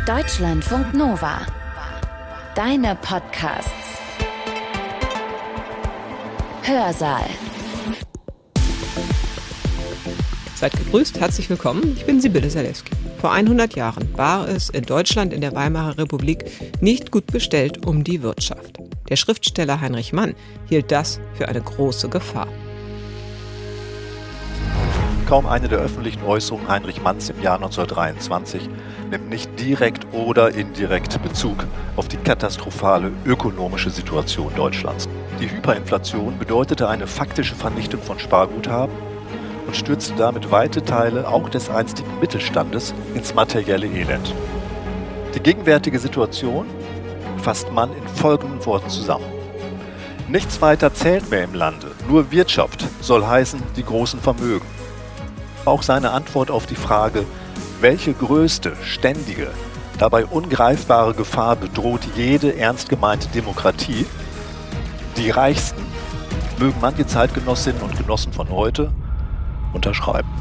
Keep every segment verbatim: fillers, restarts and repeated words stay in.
Deutschlandfunk Nova. Deine Podcasts. Hörsaal. Seid gegrüßt, herzlich willkommen, ich bin Sibylle Salewski. Vor hundert Jahren war es in Deutschland in der Weimarer Republik nicht gut bestellt um die Wirtschaft. Der Schriftsteller Heinrich Mann hielt das für eine große Gefahr. Kaum eine der öffentlichen Äußerungen Heinrich Manns im Jahr neunzehnhundertdreiundzwanzig nimmt nicht direkt oder indirekt Bezug auf die katastrophale ökonomische Situation Deutschlands. Die Hyperinflation bedeutete eine faktische Vernichtung von Sparguthaben und stürzte damit weite Teile auch des einstigen Mittelstandes ins materielle Elend. Die gegenwärtige Situation fasst Mann in folgenden Worten zusammen. Nichts weiter zählt mehr im Lande, nur Wirtschaft soll heißen die großen Vermögen. Auch seine Antwort auf die Frage, welche größte, ständige, dabei ungreifbare Gefahr bedroht jede ernst gemeinte Demokratie, die Reichsten, mögen manche Zeitgenossinnen und Genossen von heute unterschreiben.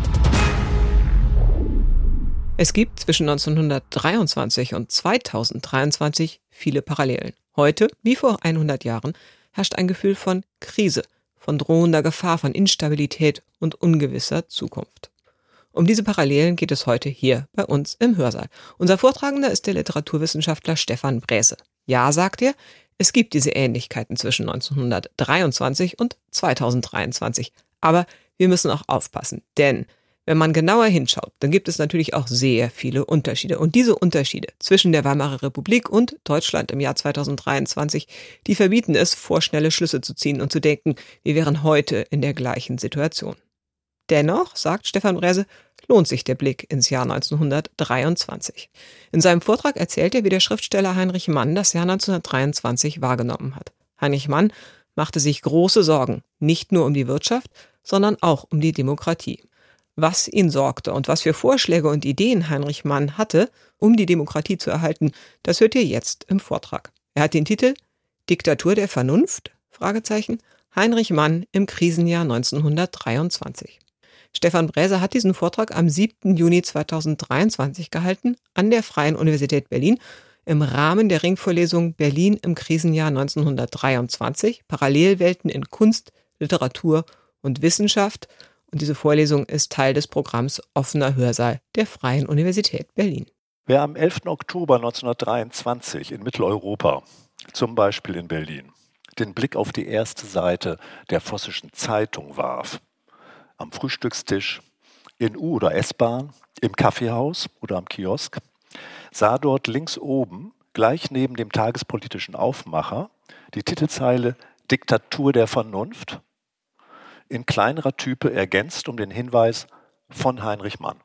Es gibt zwischen neunzehnhundertdreiundzwanzig und zweitausenddreiundzwanzig viele Parallelen. Heute, wie vor hundert Jahren, herrscht ein Gefühl von Krise, von drohender Gefahr, von Instabilität und ungewisser Zukunft. Um diese Parallelen geht es heute hier bei uns im Hörsaal. Unser Vortragender ist der Literaturwissenschaftler Stefan Bräse. Ja, sagt er, es gibt diese Ähnlichkeiten zwischen neunzehnhundertdreiundzwanzig und zweitausenddreiundzwanzig. Aber wir müssen auch aufpassen, denn wenn man genauer hinschaut, dann gibt es natürlich auch sehr viele Unterschiede. Und diese Unterschiede zwischen der Weimarer Republik und Deutschland im Jahr zweitausenddreiundzwanzig, die verbieten es, vorschnelle Schlüsse zu ziehen und zu denken, wir wären heute in der gleichen Situation. Dennoch, sagt Stefan Bräse, lohnt sich der Blick ins Jahr neunzehnhundertdreiundzwanzig. In seinem Vortrag erzählt er, wie der Schriftsteller Heinrich Mann das Jahr neunzehnhundertdreiundzwanzig wahrgenommen hat. Heinrich Mann machte sich große Sorgen, nicht nur um die Wirtschaft, sondern auch um die Demokratie. Was ihn sorgte und was für Vorschläge und Ideen Heinrich Mann hatte, um die Demokratie zu erhalten, das hört ihr jetzt im Vortrag. Er hat den Titel Diktatur der Vernunft? Fragezeichen, Heinrich Mann im Krisenjahr neunzehnhundertdreiundzwanzig. Stefan Bräse hat diesen Vortrag am siebten Juni zweitausenddreiundzwanzig gehalten an der Freien Universität Berlin im Rahmen der Ringvorlesung Berlin im Krisenjahr neunzehnhundertdreiundzwanzig, Parallelwelten in Kunst, Literatur und Wissenschaft. Und diese Vorlesung ist Teil des Programms Offener Hörsaal der Freien Universität Berlin. Wer am elften Oktober neunzehnhundertdreiundzwanzig in Mitteleuropa, zum Beispiel in Berlin, den Blick auf die erste Seite der Vossischen Zeitung warf, am Frühstückstisch, in U- oder S-Bahn, im Kaffeehaus oder am Kiosk, sah dort links oben, gleich neben dem tagespolitischen Aufmacher, die Titelzeile Diktatur der Vernunft, in kleinerer Type ergänzt um den Hinweis von Heinrich Mann.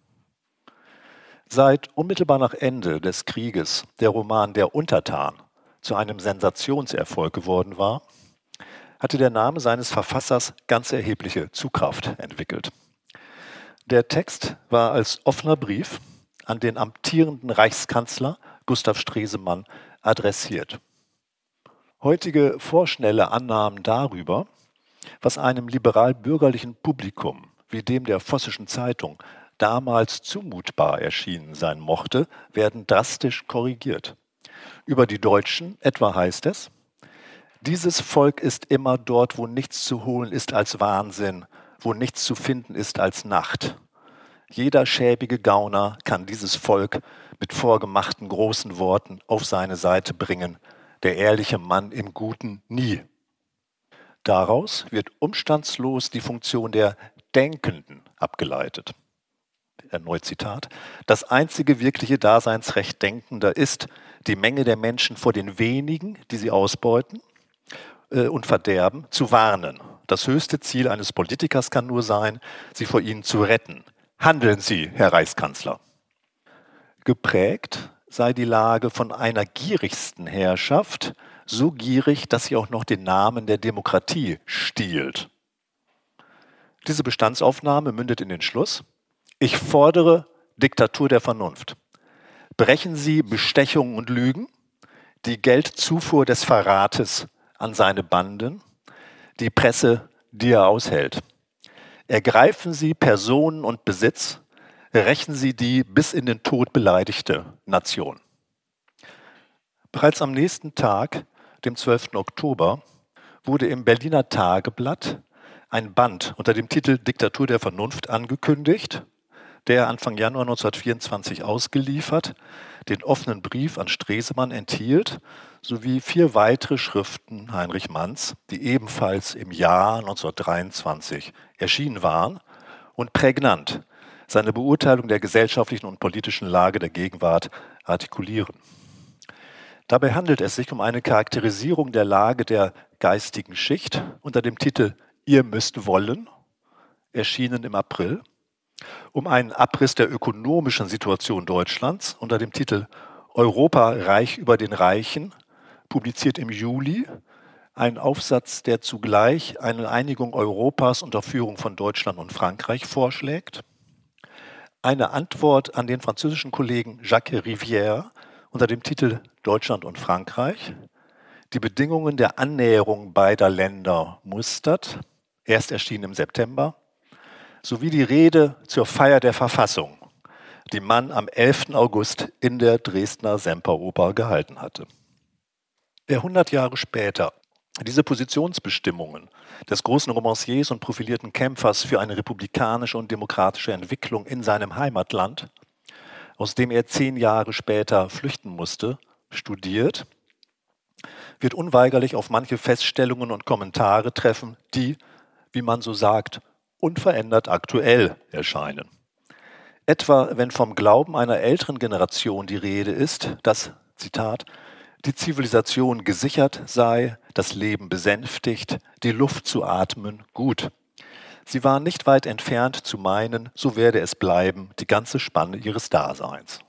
Seit unmittelbar nach Ende des Krieges der Roman Der Untertan zu einem Sensationserfolg geworden war, hatte der Name seines Verfassers ganz erhebliche Zugkraft entwickelt. Der Text war als offener Brief an den amtierenden Reichskanzler Gustav Stresemann adressiert. Heutige vorschnelle Annahmen darüber, was einem liberal-bürgerlichen Publikum wie dem der Vossischen Zeitung damals zumutbar erschienen sein mochte, werden drastisch korrigiert. Über die Deutschen etwa heißt es: Dieses Volk ist immer dort, wo nichts zu holen ist als Wahnsinn, wo nichts zu finden ist als Nacht. Jeder schäbige Gauner kann dieses Volk mit vorgemachten großen Worten auf seine Seite bringen, der ehrliche Mann im Guten nie. Daraus wird umstandslos die Funktion der Denkenden abgeleitet. Erneut Zitat. Das einzige wirkliche Daseinsrecht Denkender ist, die Menge der Menschen vor den wenigen, die sie ausbeuten äh, und verderben, zu warnen. Das höchste Ziel eines Politikers kann nur sein, sie vor ihnen zu retten. Handeln Sie, Herr Reichskanzler. Geprägt sei die Lage von einer gierigsten Herrschaft, so gierig, dass sie auch noch den Namen der Demokratie stiehlt. Diese Bestandsaufnahme mündet in den Schluss: Ich fordere Diktatur der Vernunft. Brechen Sie Bestechungen und Lügen, die Geldzufuhr des Verrates an seine Banden, die Presse, die er aushält. Ergreifen Sie Personen und Besitz, rächen sie die bis in den Tod beleidigte Nation. Bereits am nächsten Tag, dem zwölften Oktober, wurde im Berliner Tageblatt ein Band unter dem Titel Diktatur der Vernunft angekündigt, der Anfang Januar neunzehnhundertvierundzwanzig ausgeliefert, den offenen Brief an Stresemann enthielt, sowie vier weitere Schriften Heinrich Manns, die ebenfalls im Jahr neunzehnhundertdreiundzwanzig erschienen waren und prägnant seine Beurteilung der gesellschaftlichen und politischen Lage der Gegenwart artikulieren. Dabei handelt es sich um eine Charakterisierung der Lage der geistigen Schicht unter dem Titel Ihr müsst wollen, erschienen im April, um einen Abriss der ökonomischen Situation Deutschlands unter dem Titel Europa reich über den Reichen, publiziert im Juli, ein Aufsatz, der zugleich eine Einigung Europas unter Führung von Deutschland und Frankreich vorschlägt, eine Antwort an den französischen Kollegen Jacques Rivière unter dem Titel Deutschland und Frankreich, die Bedingungen der Annäherung beider Länder mustert, erst erschienen im September, sowie die Rede zur Feier der Verfassung, die Mann am elften August in der Dresdner Semperoper gehalten hatte. Wer hundert Jahre später diese Positionsbestimmungen des großen Romanciers und profilierten Kämpfers für eine republikanische und demokratische Entwicklung in seinem Heimatland, aus dem er zehn Jahre später flüchten musste, studiert, wird unweigerlich auf manche Feststellungen und Kommentare treffen, die, wie man so sagt, unverändert aktuell erscheinen. Etwa wenn vom Glauben einer älteren Generation die Rede ist, dass, Zitat, die Zivilisation gesichert sei, das Leben besänftigt, die Luft zu atmen gut. Sie waren nicht weit entfernt zu meinen, so werde es bleiben, die ganze Spanne ihres Daseins.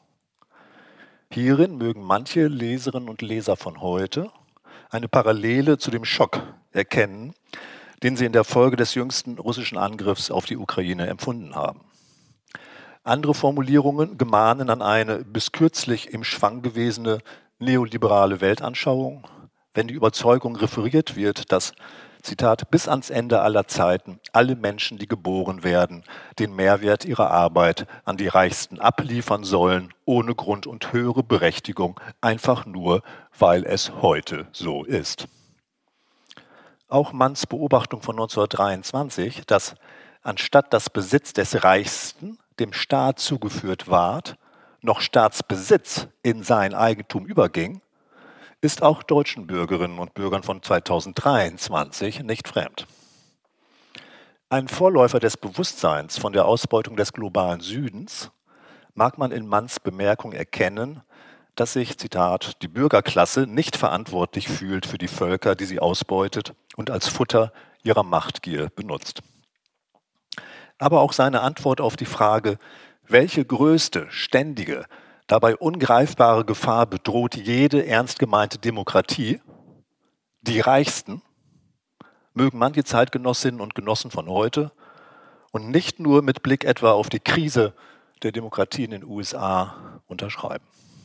Hierin mögen manche Leserinnen und Leser von heute eine Parallele zu dem Schock erkennen, den sie in der Folge des jüngsten russischen Angriffs auf die Ukraine empfunden haben. Andere Formulierungen gemahnen an eine bis kürzlich im Schwang gewesene neoliberale Weltanschauung, wenn die Überzeugung referiert wird, dass, Zitat, bis ans Ende aller Zeiten alle Menschen, die geboren werden, den Mehrwert ihrer Arbeit an die Reichsten abliefern sollen, ohne Grund und höhere Berechtigung, einfach nur, weil es heute so ist. Auch Manns Beobachtung von neunzehnhundertdreiundzwanzig, dass anstatt das Besitz des Reichsten dem Staat zugeführt ward, noch Staatsbesitz in sein Eigentum überging, ist auch deutschen Bürgerinnen und Bürgern von zweitausenddreiundzwanzig nicht fremd. Ein Vorläufer des Bewusstseins von der Ausbeutung des globalen Südens mag man in Manns Bemerkung erkennen, dass sich, Zitat, die Bürgerklasse nicht verantwortlich fühlt für die Völker, die sie ausbeutet und als Futter ihrer Machtgier benutzt. Aber auch seine Antwort auf die Frage, welche größte, ständige, dabei ungreifbare Gefahr bedroht jede ernst gemeinte Demokratie, die Reichsten, mögen manche Zeitgenossinnen und Genossen von heute und nicht nur mit Blick etwa auf die Krise der Demokratie in den U S A unterschreiben.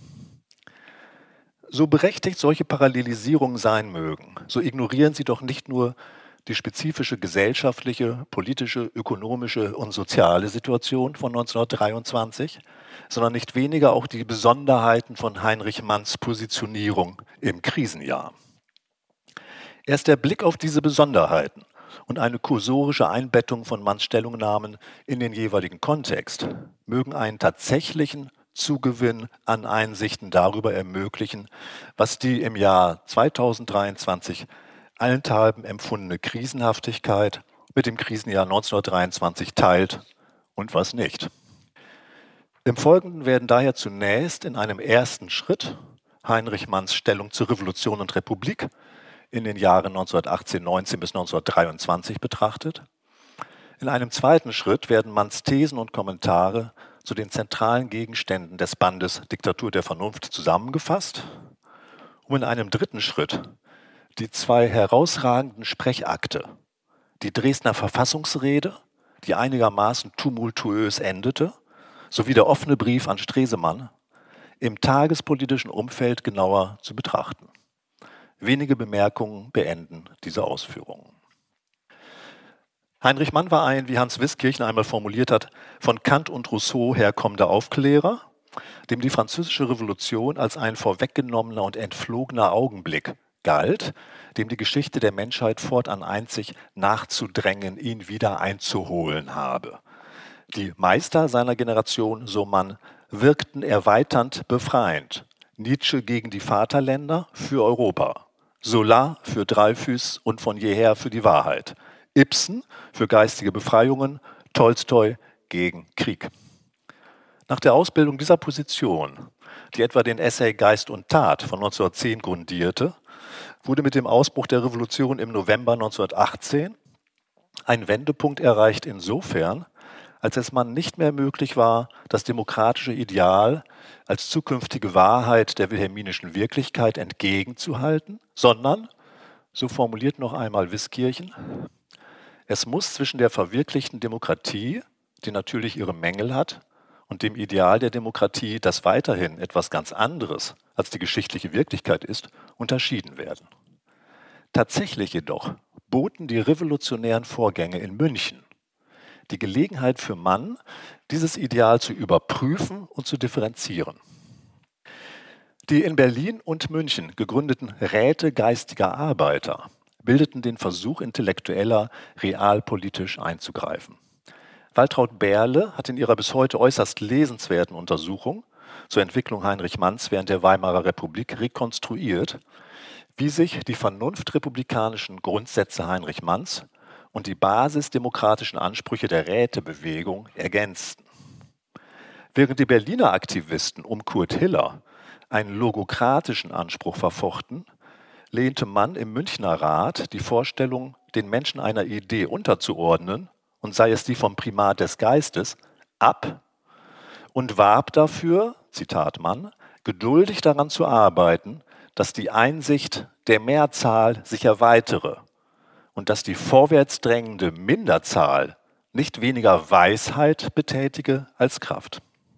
So berechtigt solche Parallelisierungen sein mögen, so ignorieren sie doch nicht nur die spezifische gesellschaftliche, politische, ökonomische und soziale Situation von neunzehnhundertdreiundzwanzig, sondern nicht weniger auch die Besonderheiten von Heinrich Manns Positionierung im Krisenjahr. Erst der Blick auf diese Besonderheiten und eine kursorische Einbettung von Manns Stellungnahmen in den jeweiligen Kontext mögen einen tatsächlichen Zugewinn an Einsichten darüber ermöglichen, was die im Jahr zweitausenddreiundzwanzig allenthalben empfundene Krisenhaftigkeit mit dem Krisenjahr neunzehnhundertdreiundzwanzig teilt und was nicht. Im Folgenden werden daher zunächst in einem ersten Schritt Heinrich Manns Stellung zur Revolution und Republik in den Jahren neunzehnhundertachtzehn neunzehn bis neunzehnhundertdreiundzwanzig betrachtet. In einem zweiten Schritt werden Manns Thesen und Kommentare zu den zentralen Gegenständen des Bandes Diktatur der Vernunft zusammengefasst, um in einem dritten Schritt die zwei herausragenden Sprechakte, die Dresdner Verfassungsrede, die einigermaßen tumultuös endete, sowie der offene Brief an Stresemann, im tagespolitischen Umfeld genauer zu betrachten. Wenige Bemerkungen beenden diese Ausführungen. Heinrich Mann war ein, wie Hans Wiskirchen einmal formuliert hat, von Kant und Rousseau herkommender Aufklärer, dem die Französische Revolution als ein vorweggenommener und entflogener Augenblick galt, dem die Geschichte der Menschheit fortan einzig nachzudrängen, ihn wieder einzuholen habe. Die Meister seiner Generation, so Mann, wirkten erweiternd befreiend. Nietzsche gegen die Vaterländer für Europa, Zola für Dreyfus und von jeher für die Wahrheit, Ibsen für geistige Befreiungen, Tolstoi gegen Krieg. Nach der Ausbildung dieser Position, die etwa den Essay Geist und Tat von neunzehnhundertzehn grundierte, wurde mit dem Ausbruch der Revolution im November neunzehnhundertachtzehn ein Wendepunkt erreicht insofern, als es man nicht mehr möglich war, das demokratische Ideal als zukünftige Wahrheit der wilhelminischen Wirklichkeit entgegenzuhalten, sondern, so formuliert noch einmal Wiskirchen, es muss zwischen der verwirklichten Demokratie, die natürlich ihre Mängel hat, und dem Ideal der Demokratie, das weiterhin etwas ganz anderes als die geschichtliche Wirklichkeit ist, unterschieden werden. Tatsächlich jedoch boten die revolutionären Vorgänge in München die Gelegenheit für Mann, dieses Ideal zu überprüfen und zu differenzieren. Die in Berlin und München gegründeten Räte geistiger Arbeiter bildeten den Versuch Intellektueller, realpolitisch einzugreifen. Waltraud Berle hat in ihrer bis heute äußerst lesenswerten Untersuchung zur Entwicklung Heinrich Manns während der Weimarer Republik rekonstruiert, wie sich die vernunftrepublikanischen Grundsätze Heinrich Manns und die basisdemokratischen Ansprüche der Rätebewegung ergänzten. Während die Berliner Aktivisten um Kurt Hiller einen logokratischen Anspruch verfochten, lehnte Mann im Münchner Rat die Vorstellung, den Menschen einer Idee unterzuordnen, und sei es die vom Primat des Geistes, ab und warb dafür, Zitat Mann, geduldig daran zu arbeiten, dass die Einsicht der Mehrzahl sich erweitere und dass die vorwärts drängende Minderzahl nicht weniger Weisheit betätige als Kraft.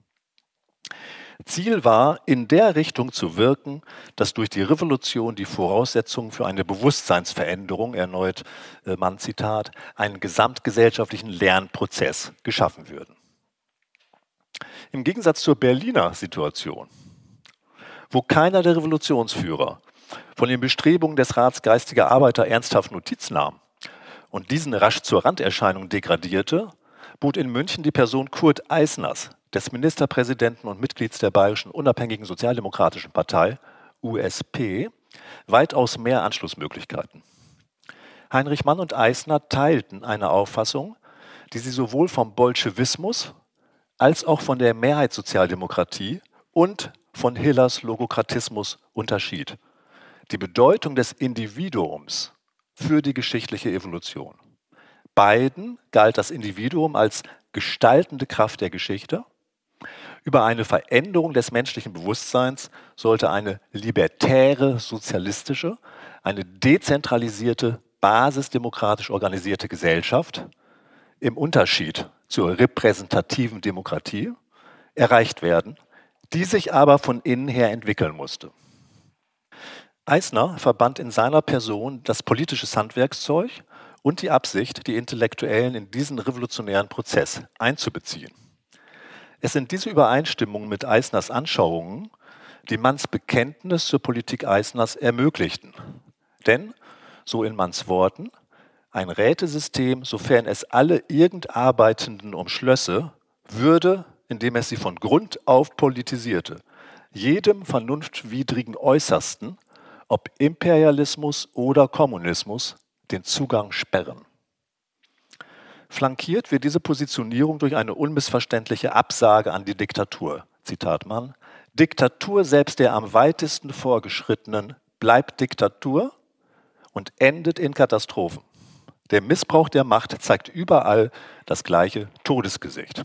Ziel war, in der Richtung zu wirken, dass durch die Revolution die Voraussetzungen für eine Bewusstseinsveränderung, erneut äh, Mann Zitat, einen gesamtgesellschaftlichen Lernprozess geschaffen würden. Im Gegensatz zur Berliner Situation, wo keiner der Revolutionsführer von den Bestrebungen des Rats geistiger Arbeiter ernsthaft Notiz nahm und diesen rasch zur Randerscheinung degradierte, bot in München die Person Kurt Eisners, des Ministerpräsidenten und Mitglieds der Bayerischen Unabhängigen Sozialdemokratischen Partei, U S P, weitaus mehr Anschlussmöglichkeiten. Heinrich Mann und Eisner teilten eine Auffassung, die sie sowohl vom Bolschewismus als auch von der Mehrheitssozialdemokratie und von Hillers Logokratismus unterschied: die Bedeutung des Individuums für die geschichtliche Evolution. Beiden galt das Individuum als gestaltende Kraft der Geschichte. Über eine Veränderung des menschlichen Bewusstseins sollte eine libertäre, sozialistische, eine dezentralisierte, basisdemokratisch organisierte Gesellschaft im Unterschied zur repräsentativen Demokratie erreicht werden, die sich aber von innen her entwickeln musste. Eisner verband in seiner Person das politische Handwerkszeug und die Absicht, die Intellektuellen in diesen revolutionären Prozess einzubeziehen. Es sind diese Übereinstimmungen mit Eisners Anschauungen, die Manns Bekenntnis zur Politik Eisners ermöglichten. Denn, so in Manns Worten, ein Rätesystem, sofern es alle irgend Arbeitenden umschlösse, würde, indem es sie von Grund auf politisierte, jedem vernunftwidrigen Äußersten, ob Imperialismus oder Kommunismus, den Zugang sperren. Flankiert wird diese Positionierung durch eine unmissverständliche Absage an die Diktatur. Zitat Mann: Diktatur selbst der am weitesten Vorgeschrittenen bleibt Diktatur und endet in Katastrophen. Der Missbrauch der Macht zeigt überall das gleiche Todesgesicht.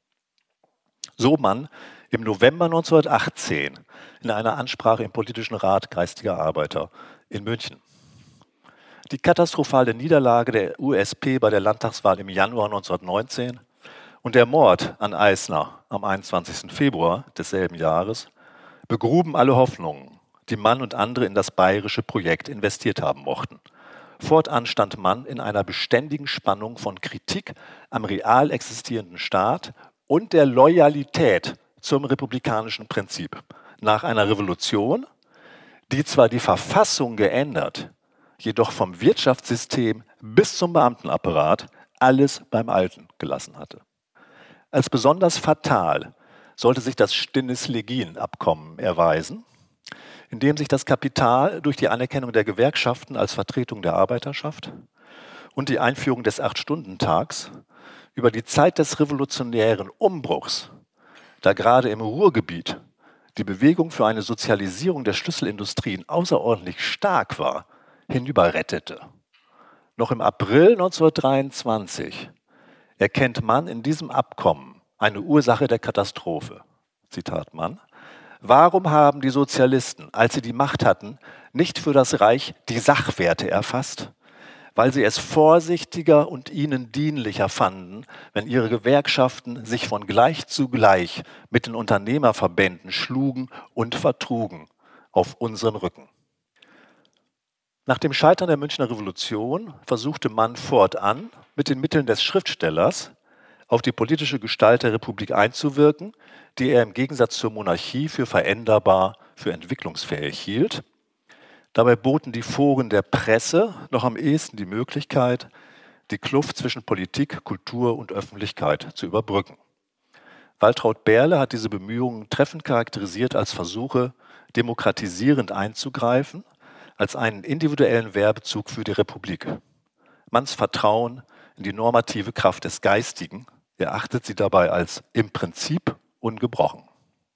So Mann im November neunzehnhundertachtzehn in einer Ansprache im Politischen Rat geistiger Arbeiter in München. Die katastrophale Niederlage der U S P bei der Landtagswahl im Januar neunzehnhundertneunzehn und der Mord an Eisner am einundzwanzigsten Februar desselben Jahres begruben alle Hoffnungen, die Mann und andere in das bayerische Projekt investiert haben mochten. Fortan stand Mann in einer beständigen Spannung von Kritik am real existierenden Staat und der Loyalität zum republikanischen Prinzip. Nach einer Revolution, die zwar die Verfassung geändert, jedoch vom Wirtschaftssystem bis zum Beamtenapparat alles beim Alten gelassen hatte. Als besonders fatal sollte sich das Stinnes-Legien-Abkommen erweisen, in dem sich das Kapital durch die Anerkennung der Gewerkschaften als Vertretung der Arbeiterschaft und die Einführung des Acht-Stunden-Tags über die Zeit des revolutionären Umbruchs, da gerade im Ruhrgebiet die Bewegung für eine Sozialisierung der Schlüsselindustrien außerordentlich stark war, hinüberrettete. Noch im April neunzehnhundertdreiundzwanzig erkennt Mann in diesem Abkommen eine Ursache der Katastrophe. Zitat Mann: Warum haben die Sozialisten, als sie die Macht hatten, nicht für das Reich die Sachwerte erfasst? Weil sie es vorsichtiger und ihnen dienlicher fanden, wenn ihre Gewerkschaften sich von gleich zu gleich mit den Unternehmerverbänden schlugen und vertrugen auf unseren Rücken. Nach dem Scheitern der Münchner Revolution versuchte Mann fortan, mit den Mitteln des Schriftstellers auf die politische Gestalt der Republik einzuwirken, die er im Gegensatz zur Monarchie für veränderbar, für entwicklungsfähig hielt. Dabei boten die Foren der Presse noch am ehesten die Möglichkeit, die Kluft zwischen Politik, Kultur und Öffentlichkeit zu überbrücken. Waltraud Berle hat diese Bemühungen treffend charakterisiert als Versuche, demokratisierend einzugreifen, als einen individuellen Werbezug für die Republik. Manns Vertrauen in die normative Kraft des Geistigen erachtet sie dabei als im Prinzip ungebrochen.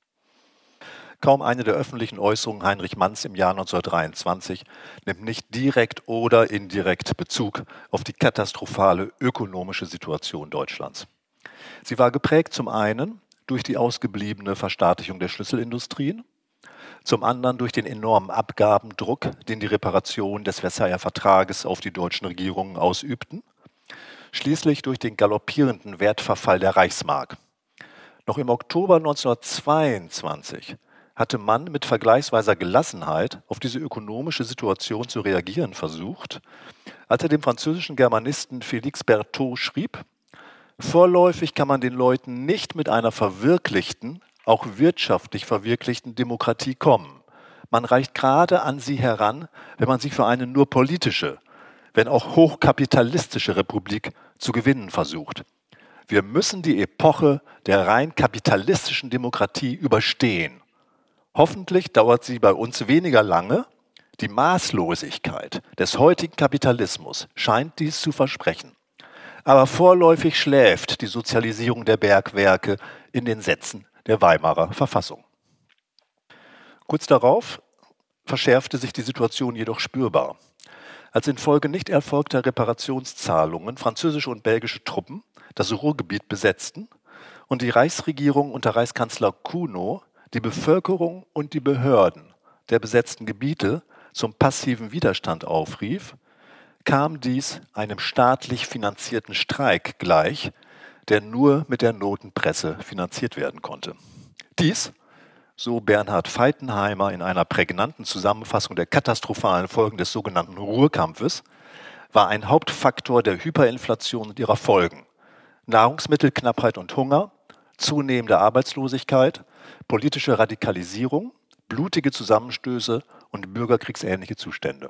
Kaum eine der öffentlichen Äußerungen Heinrich Manns im Jahr neunzehnhundertdreiundzwanzig nimmt nicht direkt oder indirekt Bezug auf die katastrophale ökonomische Situation Deutschlands. Sie war geprägt zum einen durch die ausgebliebene Verstaatlichung der Schlüsselindustrien, zum anderen durch den enormen Abgabendruck, den die Reparation des Versailler Vertrages auf die deutschen Regierungen ausübten, schließlich durch den galoppierenden Wertverfall der Reichsmark. Noch im Oktober neunzehnhundertzweiundzwanzig hatte Mann mit vergleichsweiser Gelassenheit auf diese ökonomische Situation zu reagieren versucht, als er dem französischen Germanisten Félix Berthoud schrieb: Vorläufig kann man den Leuten nicht mit einer verwirklichten, auch wirtschaftlich verwirklichten Demokratie kommen. Man reicht gerade an sie heran, wenn man sie für eine nur politische, wenn auch hochkapitalistische Republik zu gewinnen versucht. Wir müssen die Epoche der rein kapitalistischen Demokratie überstehen. Hoffentlich dauert sie bei uns weniger lange. Die Maßlosigkeit des heutigen Kapitalismus scheint dies zu versprechen. Aber vorläufig schläft die Sozialisierung der Bergwerke in den Sätzen der Weimarer Verfassung. Kurz darauf verschärfte sich die Situation jedoch spürbar. Als infolge nicht erfolgter Reparationszahlungen französische und belgische Truppen das Ruhrgebiet besetzten und die Reichsregierung unter Reichskanzler Kuno die Bevölkerung und die Behörden der besetzten Gebiete zum passiven Widerstand aufrief, kam dies einem staatlich finanzierten Streik gleich, der nur mit der Notenpresse finanziert werden konnte. Dies, so Bernhard Feitenheimer in einer prägnanten Zusammenfassung der katastrophalen Folgen des sogenannten Ruhrkampfes, war ein Hauptfaktor der Hyperinflation und ihrer Folgen: Nahrungsmittelknappheit und Hunger, zunehmende Arbeitslosigkeit, politische Radikalisierung, blutige Zusammenstöße und bürgerkriegsähnliche Zustände.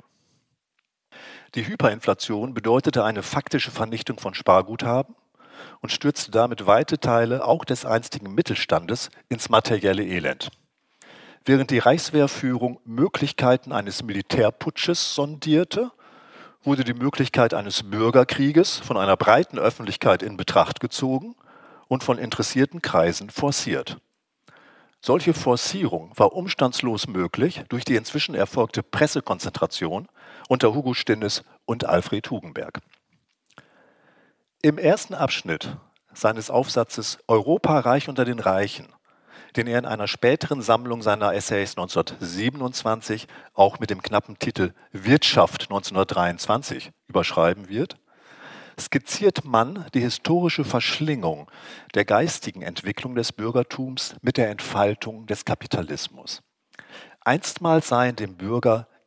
Die Hyperinflation bedeutete eine faktische Vernichtung von Sparguthaben und stürzte damit weite Teile auch des einstigen Mittelstandes ins materielle Elend. Während die Reichswehrführung Möglichkeiten eines Militärputsches sondierte, wurde die Möglichkeit eines Bürgerkrieges von einer breiten Öffentlichkeit in Betracht gezogen und von interessierten Kreisen forciert. Solche Forcierung war umstandslos möglich durch die inzwischen erfolgte Pressekonzentration unter Hugo Stinnes und Alfred Hugenberg. Im ersten Abschnitt seines Aufsatzes Europa reich unter den Reichen, den er in einer späteren Sammlung seiner Essays neunzehnhundertsiebenundzwanzig auch mit dem knappen Titel Wirtschaft neunzehnhundertdreiundzwanzig überschreiben wird, skizziert Mann die historische Verschlingung der geistigen Entwicklung des Bürgertums mit der Entfaltung des Kapitalismus. Einstmals seien dem Bürger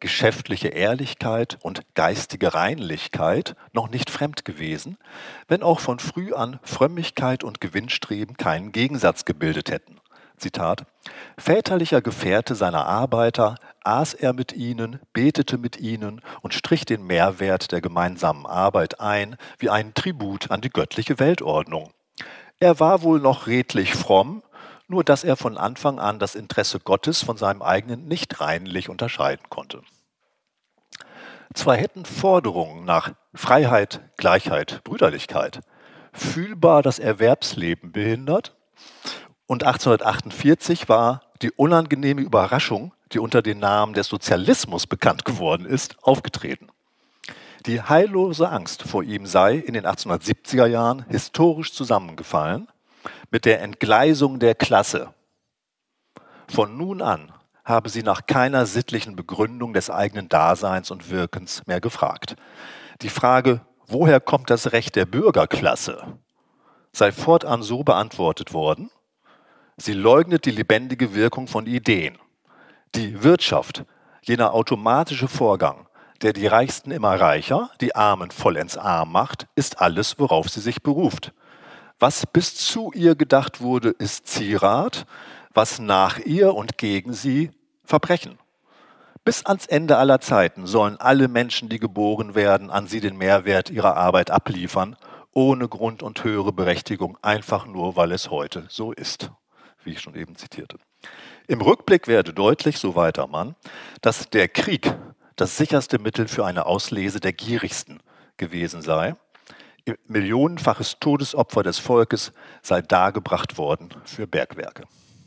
geschäftliche Ehrlichkeit und geistige Reinlichkeit noch nicht fremd gewesen, wenn auch von früh an Frömmigkeit und Gewinnstreben keinen Gegensatz gebildet hätten. Zitat: Väterlicher Gefährte seiner Arbeiter, aß er mit ihnen, betete mit ihnen und strich den Mehrwert der gemeinsamen Arbeit ein, wie einen Tribut an die göttliche Weltordnung. Er war wohl noch redlich fromm, nur dass er von Anfang an das Interesse Gottes von seinem eigenen nicht reinlich unterscheiden konnte. Zwar hätten Forderungen nach Freiheit, Gleichheit, Brüderlichkeit fühlbar das Erwerbsleben behindert, und achtzehnhundertachtundvierzig war die unangenehme Überraschung, die unter dem Namen des Sozialismus bekannt geworden ist, aufgetreten. Die heillose Angst vor ihm sei in den achtzehnhundertsiebziger Jahren historisch zusammengefallen mit der Entgleisung der Klasse. Von nun an habe sie nach keiner sittlichen Begründung des eigenen Daseins und Wirkens mehr gefragt. Die Frage, woher kommt das Recht der Bürgerklasse, sei fortan so beantwortet worden: Sie leugnet die lebendige Wirkung von Ideen. Die Wirtschaft, jener automatische Vorgang, der die Reichsten immer reicher, die Armen vollends arm macht, ist alles, worauf sie sich beruft. Was bis zu ihr gedacht wurde, ist Zierat, was nach ihr und gegen sie Verbrechen. Bis ans Ende aller Zeiten sollen alle Menschen, die geboren werden, an sie den Mehrwert ihrer Arbeit abliefern, ohne Grund und höhere Berechtigung, einfach nur, weil es heute so ist, wie ich schon eben zitierte. Im Rückblick werde deutlich, so weiter Mann, dass der Krieg das sicherste Mittel für eine Auslese der Gierigsten gewesen sei. Millionenfaches Todesopfer des Volkes sei dargebracht worden für Bergwerke.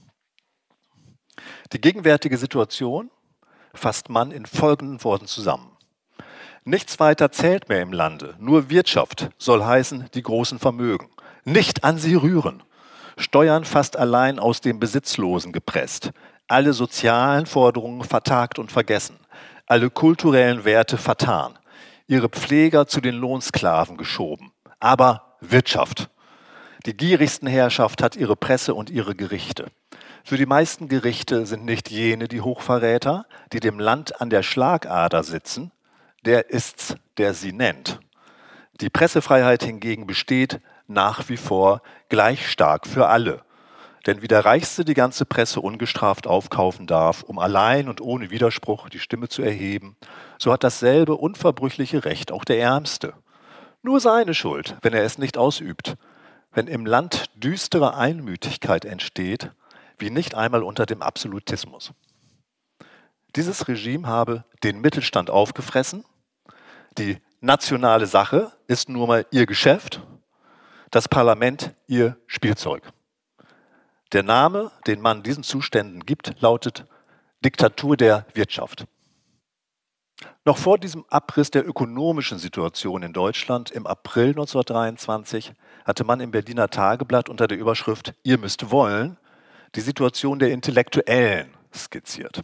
Die gegenwärtige Situation fasst Mann in folgenden Worten zusammen: Nichts weiter zählt mehr im Lande, nur Wirtschaft soll heißen die großen Vermögen. Nicht an sie rühren. Steuern fast allein aus dem Besitzlosen gepresst. Alle sozialen Forderungen vertagt und vergessen. Alle kulturellen Werte vertan. Ihre Pfleger zu den Lohnsklaven geschoben. Aber Wirtschaft. Die gierigsten Herrschaft hat ihre Presse und ihre Gerichte. Für die meisten Gerichte sind nicht jene die Hochverräter, die dem Land an der Schlagader sitzen, der ist's, der sie nennt. Die Pressefreiheit hingegen besteht nach wie vor gleich stark für alle. Denn wie der Reichste die ganze Presse ungestraft aufkaufen darf, um allein und ohne Widerspruch die Stimme zu erheben, so hat dasselbe unverbrüchliche Recht auch der Ärmste. Nur seine Schuld, wenn er es nicht ausübt, wenn im Land düstere Einmütigkeit entsteht, wie nicht einmal unter dem Absolutismus. Dieses Regime habe den Mittelstand aufgefressen, die nationale Sache ist nur mal ihr Geschäft, das Parlament ihr Spielzeug. Der Name, den man diesen Zuständen gibt, lautet Diktatur der Wirtschaft. Noch vor diesem Abriss der ökonomischen Situation in Deutschland im April neunzehnhundertdreiundzwanzig hatte man im Berliner Tageblatt unter der Überschrift „Ihr müsst wollen“ die Situation der Intellektuellen skizziert.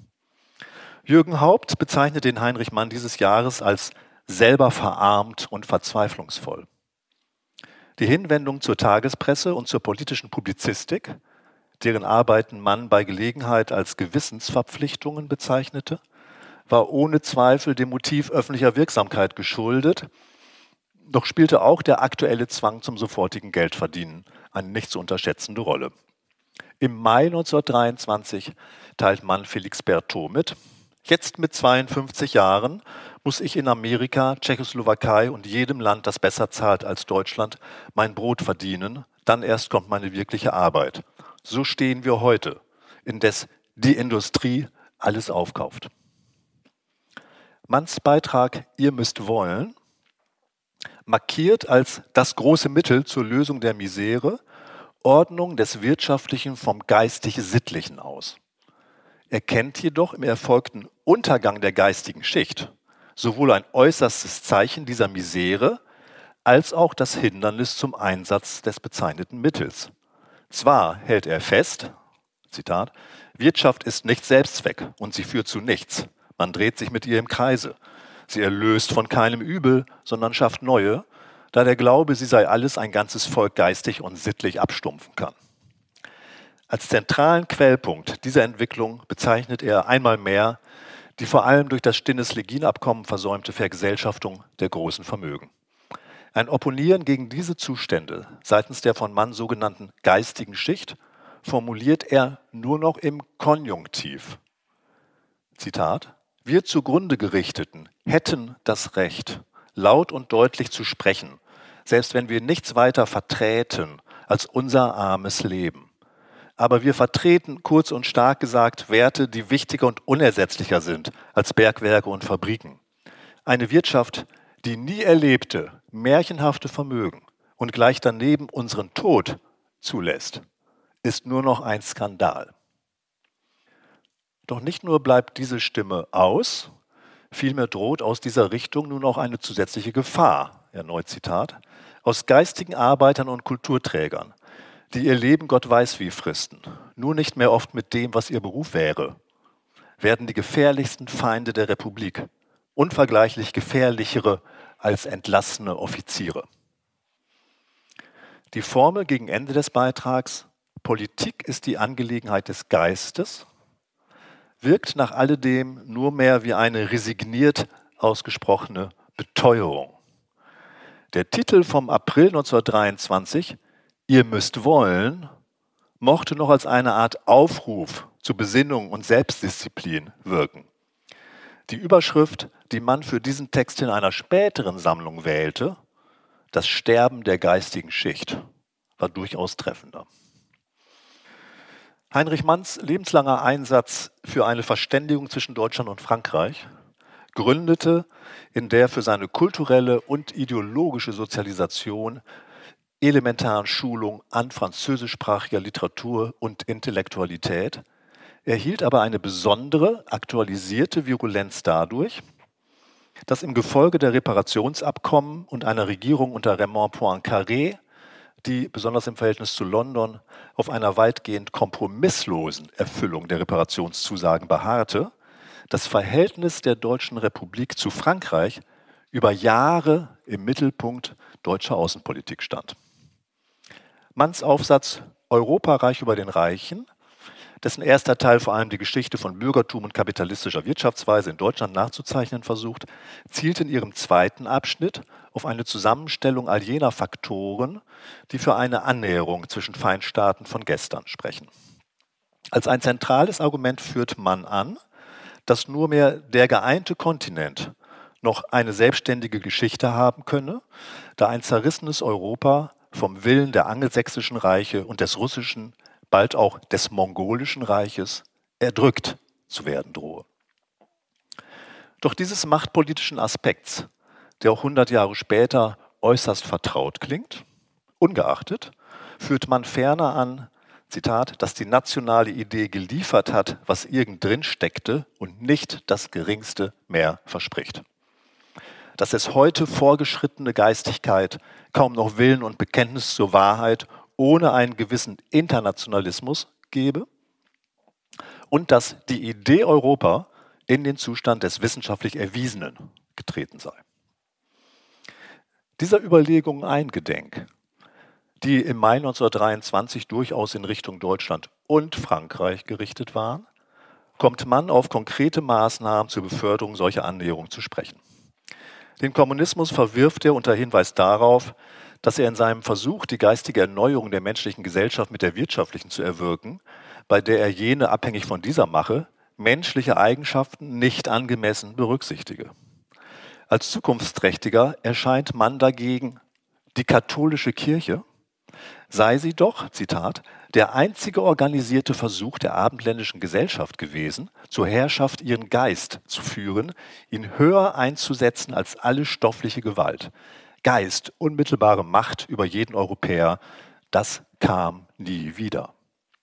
Jürgen Haupt bezeichnet den Heinrich Mann dieses Jahres als selber verarmt und verzweiflungsvoll. Die Hinwendung zur Tagespresse und zur politischen Publizistik, deren Arbeiten Mann bei Gelegenheit als Gewissensverpflichtungen bezeichnete, war ohne Zweifel dem Motiv öffentlicher Wirksamkeit geschuldet, doch spielte auch der aktuelle Zwang zum sofortigen Geldverdienen eine nicht zu unterschätzende Rolle. Im Mai neunzehnhundertdreiundzwanzig teilt Mann Felix Berthaud mit: Jetzt mit zweiundfünfzig Jahren muss ich in Amerika, Tschechoslowakei und jedem Land, das besser zahlt als Deutschland, mein Brot verdienen, dann erst kommt meine wirkliche Arbeit. So stehen wir heute, indes die Industrie alles aufkauft. Manns Beitrag „Ihr müsst wollen“ markiert als das große Mittel zur Lösung der Misere Ordnung des Wirtschaftlichen vom Geistig-Sittlichen aus. Er kennt jedoch im erfolgten Untergang der geistigen Schicht sowohl ein äußerstes Zeichen dieser Misere als auch das Hindernis zum Einsatz des bezeichneten Mittels. Zwar hält er fest, Zitat, Wirtschaft ist nicht Selbstzweck und sie führt zu nichts. Man dreht sich mit ihr im Kreise. Sie erlöst von keinem Übel, sondern schafft neue, da der Glaube, sie sei alles, ein ganzes Volk geistig und sittlich abstumpfen kann. Als zentralen Quellpunkt dieser Entwicklung bezeichnet er einmal mehr die vor allem durch das Stinnes-Legin-Abkommen versäumte Vergesellschaftung der großen Vermögen. Ein Opponieren gegen diese Zustände seitens der von Mann sogenannten geistigen Schicht formuliert er nur noch im Konjunktiv. Zitat: Wir zugrunde Gerichteten hätten das Recht, laut und deutlich zu sprechen, selbst wenn wir nichts weiter verträten als unser armes Leben. Aber wir vertreten, kurz und stark gesagt, Werte, die wichtiger und unersetzlicher sind als Bergwerke und Fabriken. Eine Wirtschaft, die nie erlebte, märchenhafte Vermögen und gleich daneben unseren Tod zulässt, ist nur noch ein Skandal. Doch nicht nur bleibt diese Stimme aus, vielmehr droht aus dieser Richtung nun auch eine zusätzliche Gefahr, erneut Zitat, aus geistigen Arbeitern und Kulturträgern, die ihr Leben Gott weiß wie fristen, nur nicht mehr oft mit dem, was ihr Beruf wäre, werden die gefährlichsten Feinde der Republik, unvergleichlich gefährlichere als entlassene Offiziere. Die Formel gegen Ende des Beitrags, Politik ist die Angelegenheit des Geistes, wirkt nach alledem nur mehr wie eine resigniert ausgesprochene Beteuerung. Der Titel vom April neunzehnhundertdreiundzwanzig, Ihr müsst wollen, mochte noch als eine Art Aufruf zu Besinnung und Selbstdisziplin wirken. Die Überschrift, die man für diesen Text in einer späteren Sammlung wählte, Das Sterben der geistigen Schicht, war durchaus treffender. Heinrich Manns lebenslanger Einsatz für eine Verständigung zwischen Deutschland und Frankreich gründete in der für seine kulturelle und ideologische Sozialisation elementaren Schulung an französischsprachiger Literatur und Intellektualität, erhielt aber eine besondere, aktualisierte Virulenz dadurch, dass im Gefolge der Reparationsabkommen und einer Regierung unter Raymond Poincaré, die besonders im Verhältnis zu London auf einer weitgehend kompromisslosen Erfüllung der Reparationszusagen beharrte, das Verhältnis der Deutschen Republik zu Frankreich über Jahre im Mittelpunkt deutscher Außenpolitik stand. Manns Aufsatz Europareich über den Reichen, dessen erster Teil vor allem die Geschichte von Bürgertum und kapitalistischer Wirtschaftsweise in Deutschland nachzuzeichnen versucht, zielt in ihrem zweiten Abschnitt auf eine Zusammenstellung all jener Faktoren, die für eine Annäherung zwischen Feindstaaten von gestern sprechen. Als ein zentrales Argument führt Mann an, dass nur mehr der geeinte Kontinent noch eine selbstständige Geschichte haben könne, da ein zerrissenes Europa vom Willen der angelsächsischen Reiche und des russischen, bald auch des mongolischen Reiches erdrückt zu werden drohe. Doch dieses machtpolitischen Aspekts, der auch hundert Jahre später äußerst vertraut klingt, ungeachtet, führt man ferner an, Zitat, dass die nationale Idee geliefert hat, was irgend drin steckte und nicht das Geringste mehr verspricht. Dass es heute vorgeschrittene Geistigkeit kaum noch Willen und Bekenntnis zur Wahrheit ohne einen gewissen Internationalismus gebe und dass die Idee Europa in den Zustand des wissenschaftlich Erwiesenen getreten sei. Dieser Überlegungen eingedenk, die im Mai neunzehnhundertdreiundzwanzig durchaus in Richtung Deutschland und Frankreich gerichtet waren, kommt man auf konkrete Maßnahmen zur Beförderung solcher Annäherung zu sprechen. Den Kommunismus verwirft er unter Hinweis darauf, dass er in seinem Versuch, die geistige Erneuerung der menschlichen Gesellschaft mit der wirtschaftlichen zu erwirken, bei der er jene abhängig von dieser mache, menschliche Eigenschaften nicht angemessen berücksichtige. Als zukunftsträchtiger erscheint Mann dagegen die katholische Kirche, sei sie doch, Zitat, der einzige organisierte Versuch der abendländischen Gesellschaft gewesen, zur Herrschaft ihren Geist zu führen, ihn höher einzusetzen als alle stoffliche Gewalt. Geist, unmittelbare Macht über jeden Europäer, das kam nie wieder.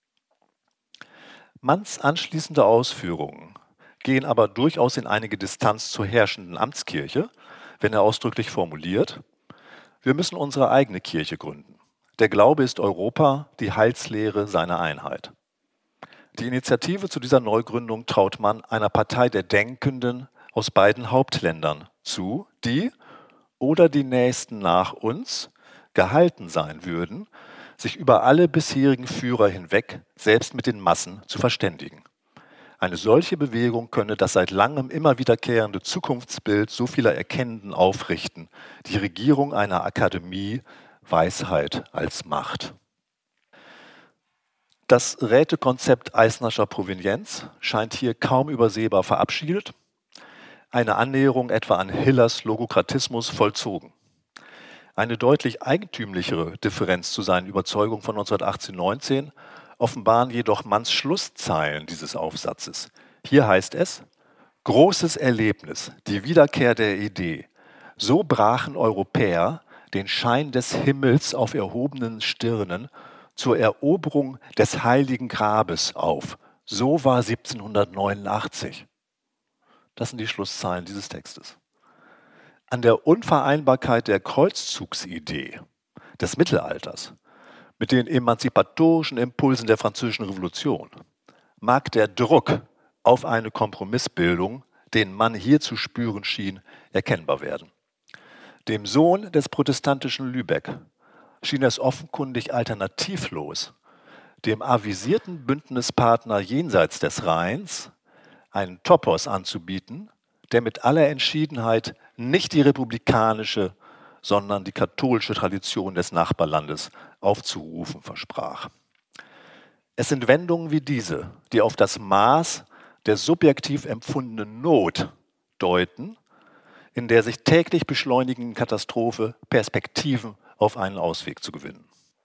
Manns anschließende Ausführungen gehen aber durchaus in einige Distanz zur herrschenden Amtskirche, wenn er ausdrücklich formuliert, wir müssen unsere eigene Kirche gründen. Der Glaube ist Europa, die Heilslehre seiner Einheit. Die Initiative zu dieser Neugründung traut man einer Partei der Denkenden aus beiden Hauptländern zu, die oder die Nächsten nach uns gehalten sein würden, sich über alle bisherigen Führer hinweg selbst mit den Massen zu verständigen. Eine solche Bewegung könne das seit langem immer wiederkehrende Zukunftsbild so vieler Erkennenden aufrichten, die Regierung einer Akademie, Weisheit als Macht. Das Rätekonzept Eisnerscher Provenienz scheint hier kaum übersehbar verabschiedet, eine Annäherung etwa an Hillers Logokratismus vollzogen. Eine deutlich eigentümlichere Differenz zu seinen Überzeugungen von neunzehnhundertachtzehn neunzehn offenbaren jedoch Manns Schlusszeilen dieses Aufsatzes. Hier heißt es: Großes Erlebnis, die Wiederkehr der Idee. So brachen Europäer den Schein des Himmels auf erhobenen Stirnen zur Eroberung des Heiligen Grabes auf. So war siebzehnhundertneunundachtzig. Das sind die Schlusszeilen dieses Textes. An der Unvereinbarkeit der Kreuzzugsidee des Mittelalters mit den emanzipatorischen Impulsen der Französischen Revolution mag der Druck auf eine Kompromissbildung, den man hier zu spüren schien, erkennbar werden. Dem Sohn des protestantischen Lübeck schien es offenkundig alternativlos, dem avisierten Bündnispartner jenseits des Rheins einen Topos anzubieten, der mit aller Entschiedenheit nicht die republikanische, sondern die katholische Tradition des Nachbarlandes aufzurufen versprach. Es sind Wendungen wie diese, die auf das Maß der subjektiv empfundenen Not deuten, in der sich täglich beschleunigenden Katastrophe Perspektiven auf einen Ausweg zu gewinnen.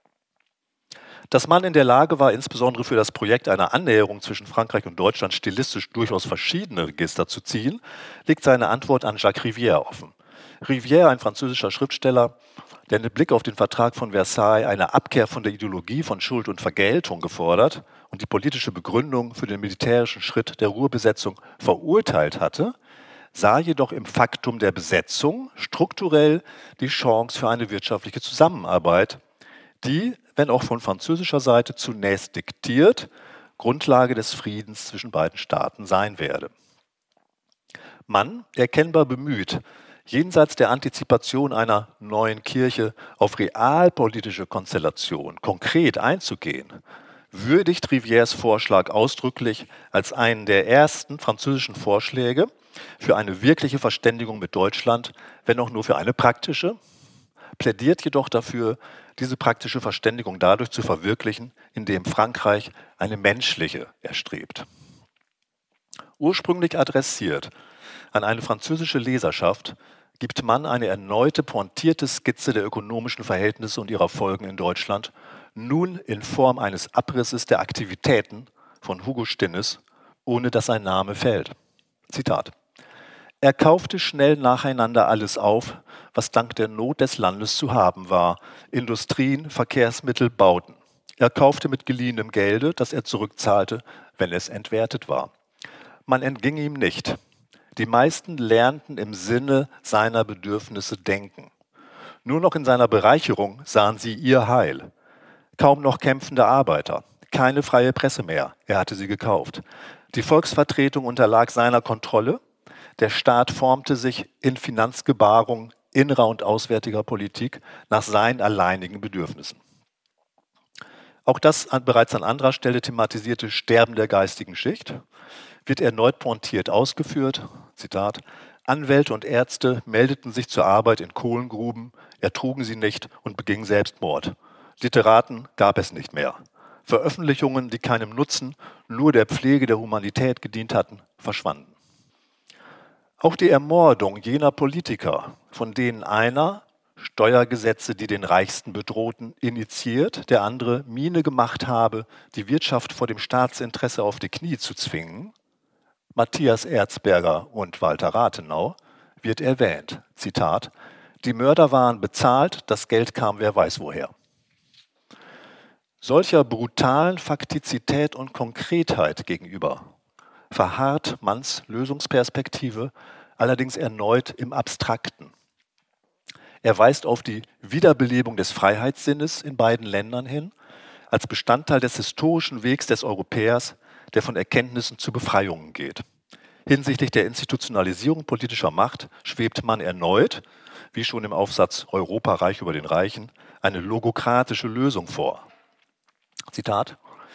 Dass man in der Lage war, insbesondere für das Projekt einer Annäherung zwischen Frankreich und Deutschland stilistisch durchaus verschiedene Register zu ziehen, legt seine Antwort an Jacques Rivière offen. Rivière, ein französischer Schriftsteller, der mit Blick auf den Vertrag von Versailles eine Abkehr von der Ideologie von Schuld und Vergeltung gefordert und die politische Begründung für den militärischen Schritt der Ruhrbesetzung verurteilt hatte, sah jedoch im Faktum der Besetzung strukturell die Chance für eine wirtschaftliche Zusammenarbeit, die, wenn auch von französischer Seite zunächst diktiert, Grundlage des Friedens zwischen beiden Staaten sein werde. Mann, erkennbar bemüht, jenseits der Antizipation einer neuen Kirche auf realpolitische Konstellation konkret einzugehen, würdigt Rivières Vorschlag ausdrücklich als einen der ersten französischen Vorschläge für eine wirkliche Verständigung mit Deutschland, wenn auch nur für eine praktische, plädiert jedoch dafür, diese praktische Verständigung dadurch zu verwirklichen, indem Frankreich eine menschliche erstrebt. Ursprünglich adressiert an eine französische Leserschaft, gibt Mann eine erneute pointierte Skizze der ökonomischen Verhältnisse und ihrer Folgen in Deutschland, nun in Form eines Abrisses der Aktivitäten von Hugo Stinnes, ohne dass sein Name fällt. Zitat: Er kaufte schnell nacheinander alles auf, was dank der Not des Landes zu haben war: Industrien, Verkehrsmittel, Bauten. Er kaufte mit geliehenem Gelde, das er zurückzahlte, wenn es entwertet war. Man entging ihm nicht. Die meisten lernten im Sinne seiner Bedürfnisse denken. Nur noch in seiner Bereicherung sahen sie ihr Heil. Kaum noch kämpfende Arbeiter, keine freie Presse mehr, er hatte sie gekauft. Die Volksvertretung unterlag seiner Kontrolle, der Staat formte sich in Finanzgebarung innerer und auswärtiger Politik nach seinen alleinigen Bedürfnissen. Auch das bereits an anderer Stelle thematisierte Sterben der geistigen Schicht wird erneut pointiert ausgeführt. Zitat: Anwälte und Ärzte meldeten sich zur Arbeit in Kohlengruben, ertrugen sie nicht und begingen Selbstmord. Literaten gab es nicht mehr. Veröffentlichungen, die keinem Nutzen, nur der Pflege der Humanität gedient hatten, verschwanden. Auch die Ermordung jener Politiker, von denen einer Steuergesetze, die den Reichsten bedrohten, initiiert, der andere Miene gemacht habe, die Wirtschaft vor dem Staatsinteresse auf die Knie zu zwingen, Matthias Erzberger und Walter Rathenau, wird erwähnt. Zitat: Die Mörder waren bezahlt, das Geld kam wer weiß woher. Solcher brutalen Faktizität und Konkretheit gegenüber verharrt Manns Lösungsperspektive allerdings erneut im Abstrakten. Er weist auf die Wiederbelebung des Freiheitssinnes in beiden Ländern hin, als Bestandteil des historischen Wegs des Europäers, der von Erkenntnissen zu Befreiungen geht. Hinsichtlich der Institutionalisierung politischer Macht schwebt man erneut, wie schon im Aufsatz Europa reich über den Reichen, eine logokratische Lösung vor. Zitat: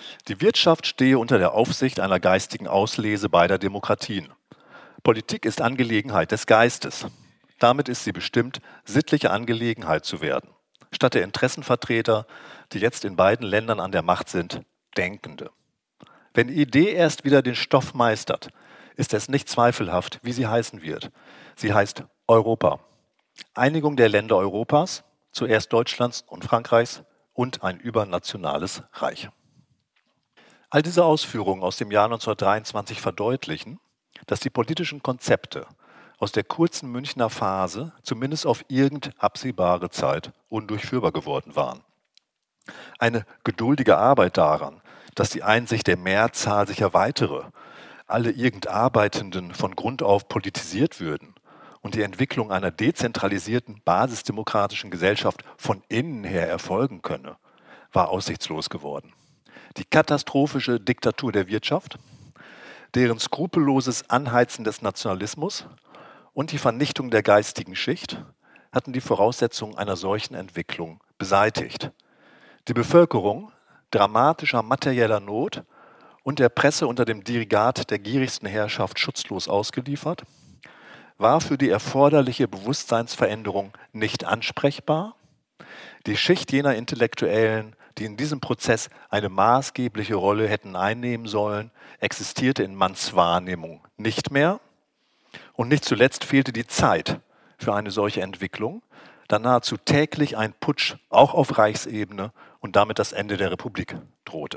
Die Wirtschaft stehe unter der Aufsicht einer geistigen Auslese beider Demokratien. Politik ist Angelegenheit des Geistes. Damit ist sie bestimmt, sittliche Angelegenheit zu werden. Statt der Interessenvertreter, die jetzt in beiden Ländern an der Macht sind, Denkende. Wenn die Idee erst wieder den Stoff meistert, ist es nicht zweifelhaft, wie sie heißen wird. Sie heißt Europa. Einigung der Länder Europas, zuerst Deutschlands und Frankreichs, und ein übernationales Reich. All diese Ausführungen aus dem Jahr neunzehnhundertdreiundzwanzig verdeutlichen, dass die politischen Konzepte aus der kurzen Münchner Phase zumindest auf irgend absehbare Zeit undurchführbar geworden waren. Eine geduldige Arbeit daran, dass die Einsicht der Mehrzahl sich erweitere, alle irgend Arbeitenden von Grund auf politisiert würden und die Entwicklung einer dezentralisierten, basisdemokratischen Gesellschaft von innen her erfolgen könne, war aussichtslos geworden. Die katastrophische Diktatur der Wirtschaft, deren skrupelloses Anheizen des Nationalismus und die Vernichtung der geistigen Schicht hatten die Voraussetzungen einer solchen Entwicklung beseitigt. Die Bevölkerung dramatischer materieller Not und der Presse unter dem Dirigat der gierigsten Herrschaft schutzlos ausgeliefert, war für die erforderliche Bewusstseinsveränderung nicht ansprechbar. Die Schicht jener Intellektuellen, die in diesem Prozess eine maßgebliche Rolle hätten einnehmen sollen, existierte in Manns Wahrnehmung nicht mehr. Und nicht zuletzt fehlte die Zeit für eine solche Entwicklung, da nahezu täglich ein Putsch auch auf Reichsebene und damit das Ende der Republik drohte.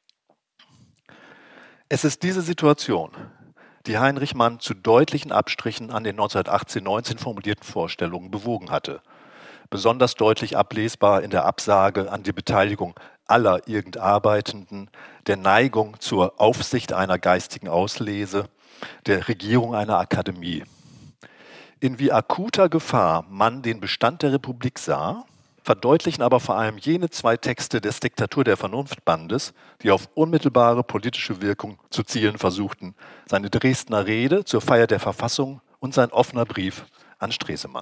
Es ist diese Situation, die Heinrich Mann zu deutlichen Abstrichen an den neunzehnhundertachtzehn neunzehn formulierten Vorstellungen bewogen hatte. Besonders deutlich ablesbar in der Absage an die Beteiligung aller irgend Arbeitenden, der Neigung zur Aufsicht einer geistigen Auslese, der Regierung einer Akademie. In wie akuter Gefahr Mann den Bestand der Republik sah, verdeutlichen aber vor allem jene zwei Texte des Diktatur der Vernunftbandes, die auf unmittelbare politische Wirkung zu zielen versuchten, seine Dresdner Rede zur Feier der Verfassung und sein offener Brief an Stresemann.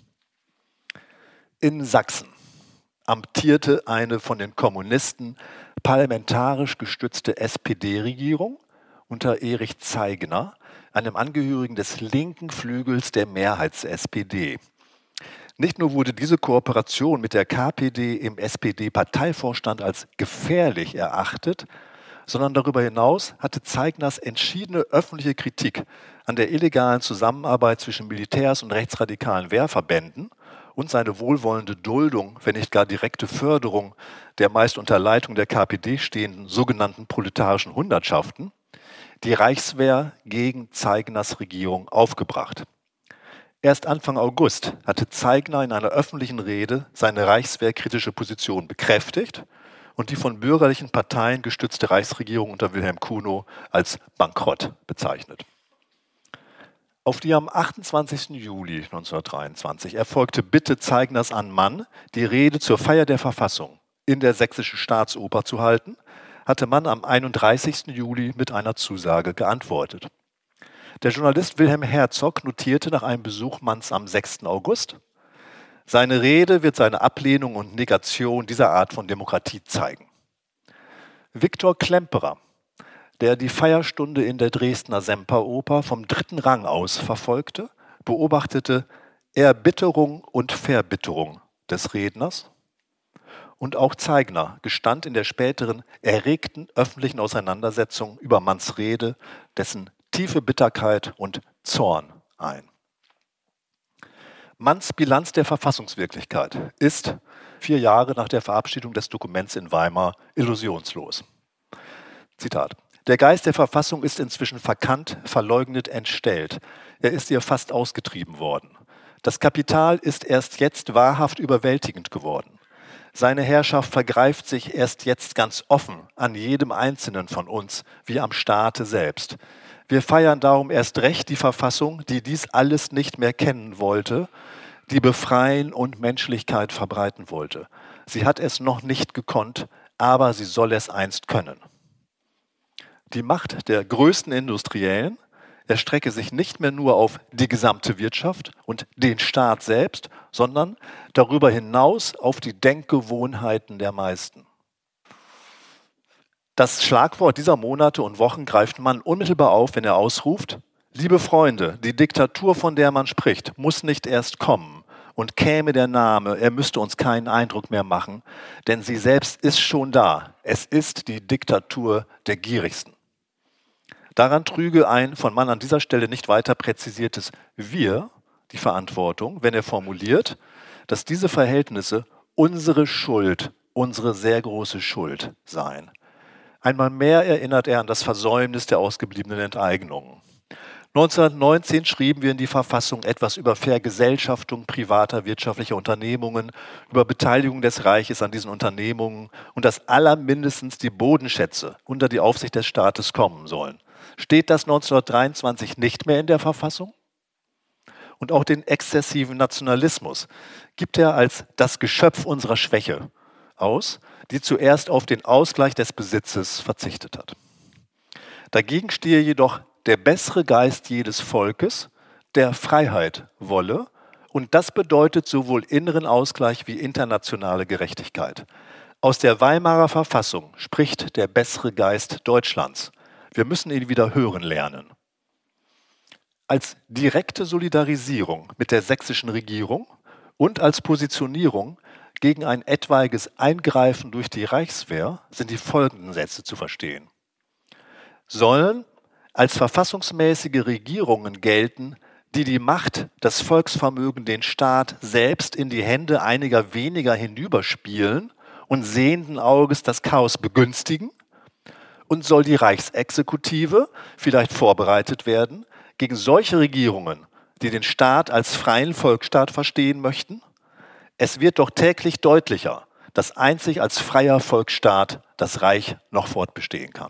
In Sachsen amtierte eine von den Kommunisten parlamentarisch gestützte S P D-Regierung unter Erich Zeigner, einem Angehörigen des linken Flügels der Mehrheits-S P D. Nicht nur wurde diese Kooperation mit der K P D im S P D-Parteivorstand als gefährlich erachtet, sondern darüber hinaus hatte Zeigners entschiedene öffentliche Kritik an der illegalen Zusammenarbeit zwischen Militärs und rechtsradikalen Wehrverbänden und seine wohlwollende Duldung, wenn nicht gar direkte Förderung der meist unter Leitung der K P D stehenden sogenannten proletarischen Hundertschaften, die Reichswehr gegen Zeigners Regierung aufgebracht. Erst Anfang August hatte Zeigner in einer öffentlichen Rede seine reichswehrkritische Position bekräftigt und die von bürgerlichen Parteien gestützte Reichsregierung unter Wilhelm Kuno als bankrott bezeichnet. Auf die am achtundzwanzigsten Juli neunzehnhundertdreiundzwanzig erfolgte Bitte Zeigners an Mann, die Rede zur Feier der Verfassung in der Sächsischen Staatsoper zu halten, hatte Mann am einunddreißigsten Juli mit einer Zusage geantwortet. Der Journalist Wilhelm Herzog notierte nach einem Besuch Manns am sechsten August, seine Rede wird seine Ablehnung und Negation dieser Art von Demokratie zeigen. Viktor Klemperer, der die Feierstunde in der Dresdner Semperoper vom dritten Rang aus verfolgte, beobachtete Erbitterung und Verbitterung des Redners. Und auch Zeigner gestand in der späteren erregten öffentlichen Auseinandersetzung über Manns Rede dessen tiefe Bitterkeit und Zorn ein. Manns Bilanz der Verfassungswirklichkeit ist, vier Jahre nach der Verabschiedung des Dokuments in Weimar, illusionslos. Zitat: Der Geist der Verfassung ist inzwischen verkannt, verleugnet, entstellt. Er ist ihr fast ausgetrieben worden. Das Kapital ist erst jetzt wahrhaft überwältigend geworden. Seine Herrschaft vergreift sich erst jetzt ganz offen an jedem Einzelnen von uns, wie am Staate selbst. Wir feiern darum erst recht die Verfassung, die dies alles nicht mehr kennen wollte, die befreien und Menschlichkeit verbreiten wollte. Sie hat es noch nicht gekonnt, aber sie soll es einst können. Die Macht der größten Industriellen erstrecke sich nicht mehr nur auf die gesamte Wirtschaft und den Staat selbst, sondern darüber hinaus auf die Denkgewohnheiten der meisten. Das Schlagwort dieser Monate und Wochen greift Mann unmittelbar auf, wenn er ausruft: Liebe Freunde, die Diktatur, von der man spricht, muss nicht erst kommen. Und käme der Name, er müsste uns keinen Eindruck mehr machen, denn sie selbst ist schon da. Es ist die Diktatur der Gierigsten. Daran trüge ein von Mann an dieser Stelle nicht weiter präzisiertes Wir die Verantwortung, wenn er formuliert, dass diese Verhältnisse unsere Schuld, unsere sehr große Schuld seien. Einmal mehr erinnert er an das Versäumnis der ausgebliebenen Enteignungen. neunzehnhundertneunzehn schrieben wir in die Verfassung etwas über Vergesellschaftung privater wirtschaftlicher Unternehmungen, über Beteiligung des Reiches an diesen Unternehmungen und dass allermindestens die Bodenschätze unter die Aufsicht des Staates kommen sollen. Steht das neunzehnhundertdreiundzwanzig nicht mehr in der Verfassung? Und auch den exzessiven Nationalismus gibt er als das Geschöpf unserer Schwäche aus, die zuerst auf den Ausgleich des Besitzes verzichtet hat. Dagegen stehe jedoch der bessere Geist jedes Volkes, der Freiheit wolle, und das bedeutet sowohl inneren Ausgleich wie internationale Gerechtigkeit. Aus der Weimarer Verfassung spricht der bessere Geist Deutschlands. Wir müssen ihn wieder hören lernen. Als direkte Solidarisierung mit der sächsischen Regierung und als Positionierung gegen ein etwaiges Eingreifen durch die Reichswehr sind die folgenden Sätze zu verstehen. Sollen als verfassungsmäßige Regierungen gelten, die die Macht, das Volksvermögen, den Staat selbst in die Hände einiger weniger hinüberspielen und sehenden Auges das Chaos begünstigen? Und soll die Reichsexekutive vielleicht vorbereitet werden gegen solche Regierungen, die den Staat als freien Volksstaat verstehen möchten? Es wird doch täglich deutlicher, dass einzig als freier Volksstaat das Reich noch fortbestehen kann.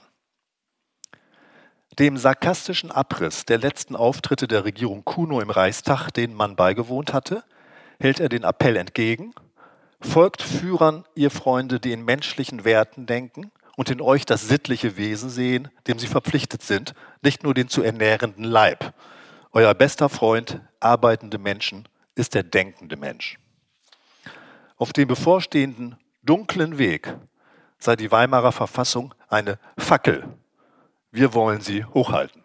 Dem sarkastischen Abriss der letzten Auftritte der Regierung Kuno im Reichstag, denen man beigewohnt hatte, hält er den Appell entgegen: Folgt Führern, ihr Freunde, die in menschlichen Werten denken und in euch das sittliche Wesen sehen, dem sie verpflichtet sind, nicht nur den zu ernährenden Leib. Euer bester Freund, arbeitende Menschen, ist der denkende Mensch. Auf dem bevorstehenden dunklen Weg sei die Weimarer Verfassung eine Fackel. Wir wollen sie hochhalten.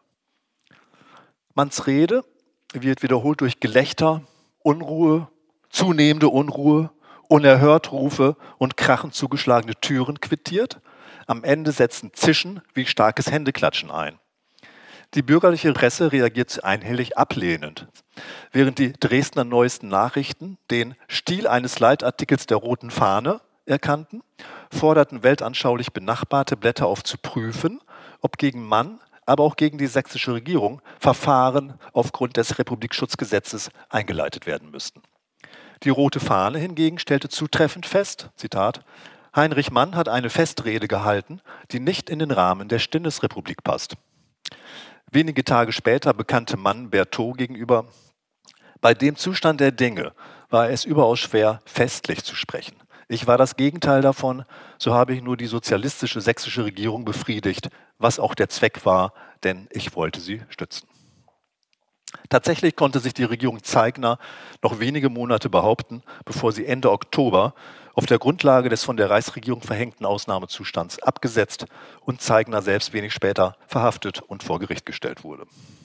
Manns Rede wird wiederholt durch Gelächter, Unruhe, zunehmende Unruhe, unerhört Rufe und krachend zugeschlagene Türen quittiert. Am Ende setzen Zischen wie starkes Händeklatschen ein. Die bürgerliche Presse reagiert einhellig ablehnend, während die Dresdner Neuesten Nachrichten den Stil eines Leitartikels der Roten Fahne erkannten, forderten weltanschaulich benachbarte Blätter auf zu prüfen, ob gegen Mann, aber auch gegen die sächsische Regierung Verfahren aufgrund des Republikschutzgesetzes eingeleitet werden müssten. Die Rote Fahne hingegen stellte zutreffend fest, Zitat, Heinrich Mann hat eine Festrede gehalten, die nicht in den Rahmen der Stindesrepublik passt. Wenige Tage später bekannte Mann Berthaud gegenüber: Bei dem Zustand der Dinge war es überaus schwer, festlich zu sprechen. Ich war das Gegenteil davon, so habe ich nur die sozialistische sächsische Regierung befriedigt, was auch der Zweck war, denn ich wollte sie stützen. Tatsächlich konnte sich die Regierung Zeigner noch wenige Monate behaupten, bevor sie Ende Oktober auf der Grundlage des von der Reichsregierung verhängten Ausnahmezustands abgesetzt und Zeigner selbst wenig später verhaftet und vor Gericht gestellt wurde.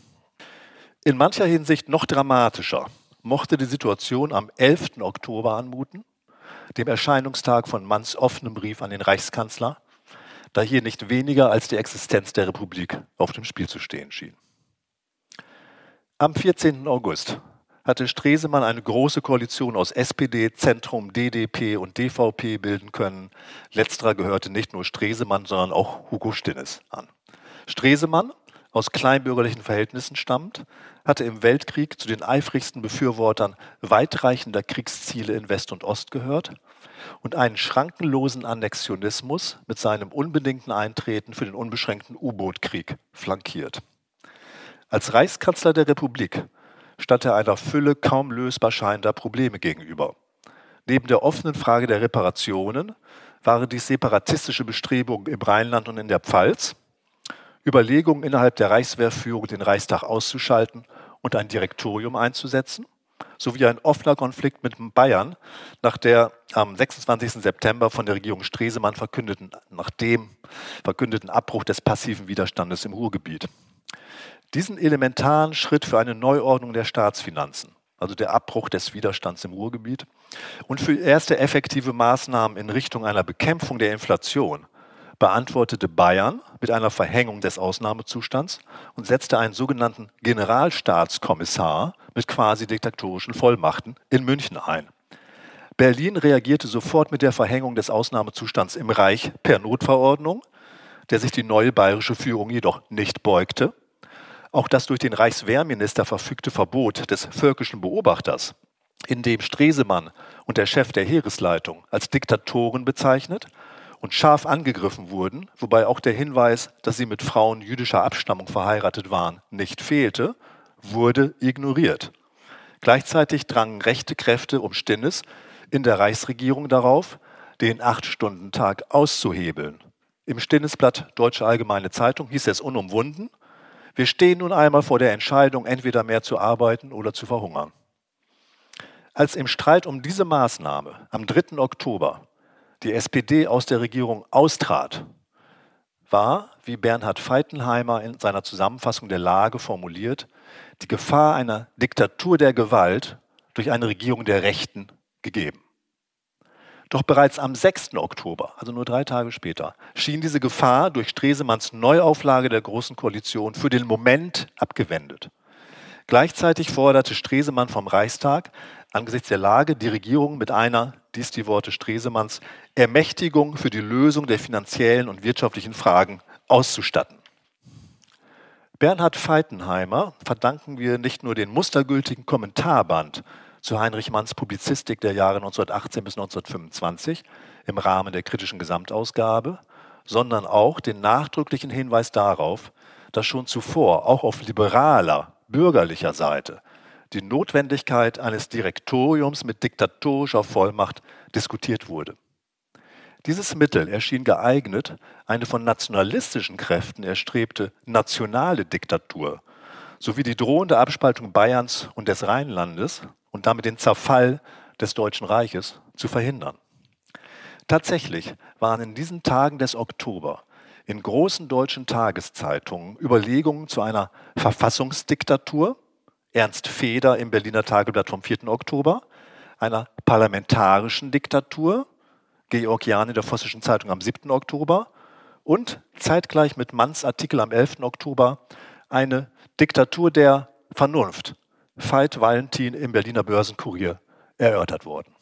In mancher Hinsicht noch dramatischer mochte die Situation am elften Oktober anmuten, dem Erscheinungstag von Manns offenem Brief an den Reichskanzler, da hier nicht weniger als die Existenz der Republik auf dem Spiel zu stehen schien. Am vierzehnten August hatte Stresemann eine große Koalition aus S P D, Zentrum, D D P und D V P bilden können. Letzterer gehörte nicht nur Stresemann, sondern auch Hugo Stinnes an. Stresemann, aus kleinbürgerlichen Verhältnissen stammend, hatte im Weltkrieg zu den eifrigsten Befürwortern weitreichender Kriegsziele in West und Ost gehört und einen schrankenlosen Annexionismus mit seinem unbedingten Eintreten für den unbeschränkten U-Boot-Krieg flankiert. Als Reichskanzler der Republik stand er einer Fülle kaum lösbar scheinender Probleme gegenüber. Neben der offenen Frage der Reparationen waren dies separatistische Bestrebungen im Rheinland und in der Pfalz, Überlegungen innerhalb der Reichswehrführung, den Reichstag auszuschalten und ein Direktorium einzusetzen, sowie ein offener Konflikt mit Bayern nach der am sechsundzwanzigsten September von der Regierung Stresemann verkündeten, nach dem verkündeten Abbruch des passiven Widerstandes im Ruhrgebiet. Diesen elementaren Schritt für eine Neuordnung der Staatsfinanzen, also der Abbruch des Widerstands im Ruhrgebiet, und für erste effektive Maßnahmen in Richtung einer Bekämpfung der Inflation, beantwortete Bayern mit einer Verhängung des Ausnahmezustands und setzte einen sogenannten Generalstaatskommissar mit quasi diktatorischen Vollmachten in München ein. Berlin reagierte sofort mit der Verhängung des Ausnahmezustands im Reich per Notverordnung, der sich die neue bayerische Führung jedoch nicht beugte. Auch das durch den Reichswehrminister verfügte Verbot des völkischen Beobachters, in dem Stresemann und der Chef der Heeresleitung als Diktatoren bezeichnet und scharf angegriffen wurden, wobei auch der Hinweis, dass sie mit Frauen jüdischer Abstammung verheiratet waren, nicht fehlte, wurde ignoriert. Gleichzeitig drangen rechte Kräfte um Stinnes in der Reichsregierung darauf, den Acht-Stunden-Tag auszuhebeln. Im Stinnesblatt Deutsche Allgemeine Zeitung hieß es unumwunden: Wir stehen nun einmal vor der Entscheidung, entweder mehr zu arbeiten oder zu verhungern. Als im Streit um diese Maßnahme am dritten Oktober die S P D aus der Regierung austrat, war, wie Bernhard Feitenheimer in seiner Zusammenfassung der Lage formuliert, die Gefahr einer Diktatur der Gewalt durch eine Regierung der Rechten gegeben. Doch bereits am sechsten Oktober, also nur drei Tage später, schien diese Gefahr durch Stresemanns Neuauflage der Großen Koalition für den Moment abgewendet. Gleichzeitig forderte Stresemann vom Reichstag angesichts der Lage die Regierung mit einer, dies die Worte Stresemanns, Ermächtigung für die Lösung der finanziellen und wirtschaftlichen Fragen auszustatten. Bernhard Feitenheimer verdanken wir nicht nur den mustergültigen Kommentarband zu Heinrich Manns Publizistik der Jahre neunzehnhundertachtzehn bis neunzehnhundertfünfundzwanzig im Rahmen der kritischen Gesamtausgabe, sondern auch den nachdrücklichen Hinweis darauf, dass schon zuvor auch auf liberaler, bürgerlicher Seite die Notwendigkeit eines Direktoriums mit diktatorischer Vollmacht diskutiert wurde. Dieses Mittel erschien geeignet, eine von nationalistischen Kräften erstrebte nationale Diktatur sowie die drohende Abspaltung Bayerns und des Rheinlandes und damit den Zerfall des Deutschen Reiches zu verhindern. Tatsächlich waren in diesen Tagen des Oktober in großen deutschen Tageszeitungen Überlegungen zu einer Verfassungsdiktatur, Ernst Feder im Berliner Tageblatt vom vierten Oktober, einer parlamentarischen Diktatur, Georg Jahn in der Vossischen Zeitung am siebten Oktober und zeitgleich mit Manns Artikel am elften Oktober eine Diktatur der Vernunft, Veit Valentin im Berliner Börsenkurier, erörtert worden.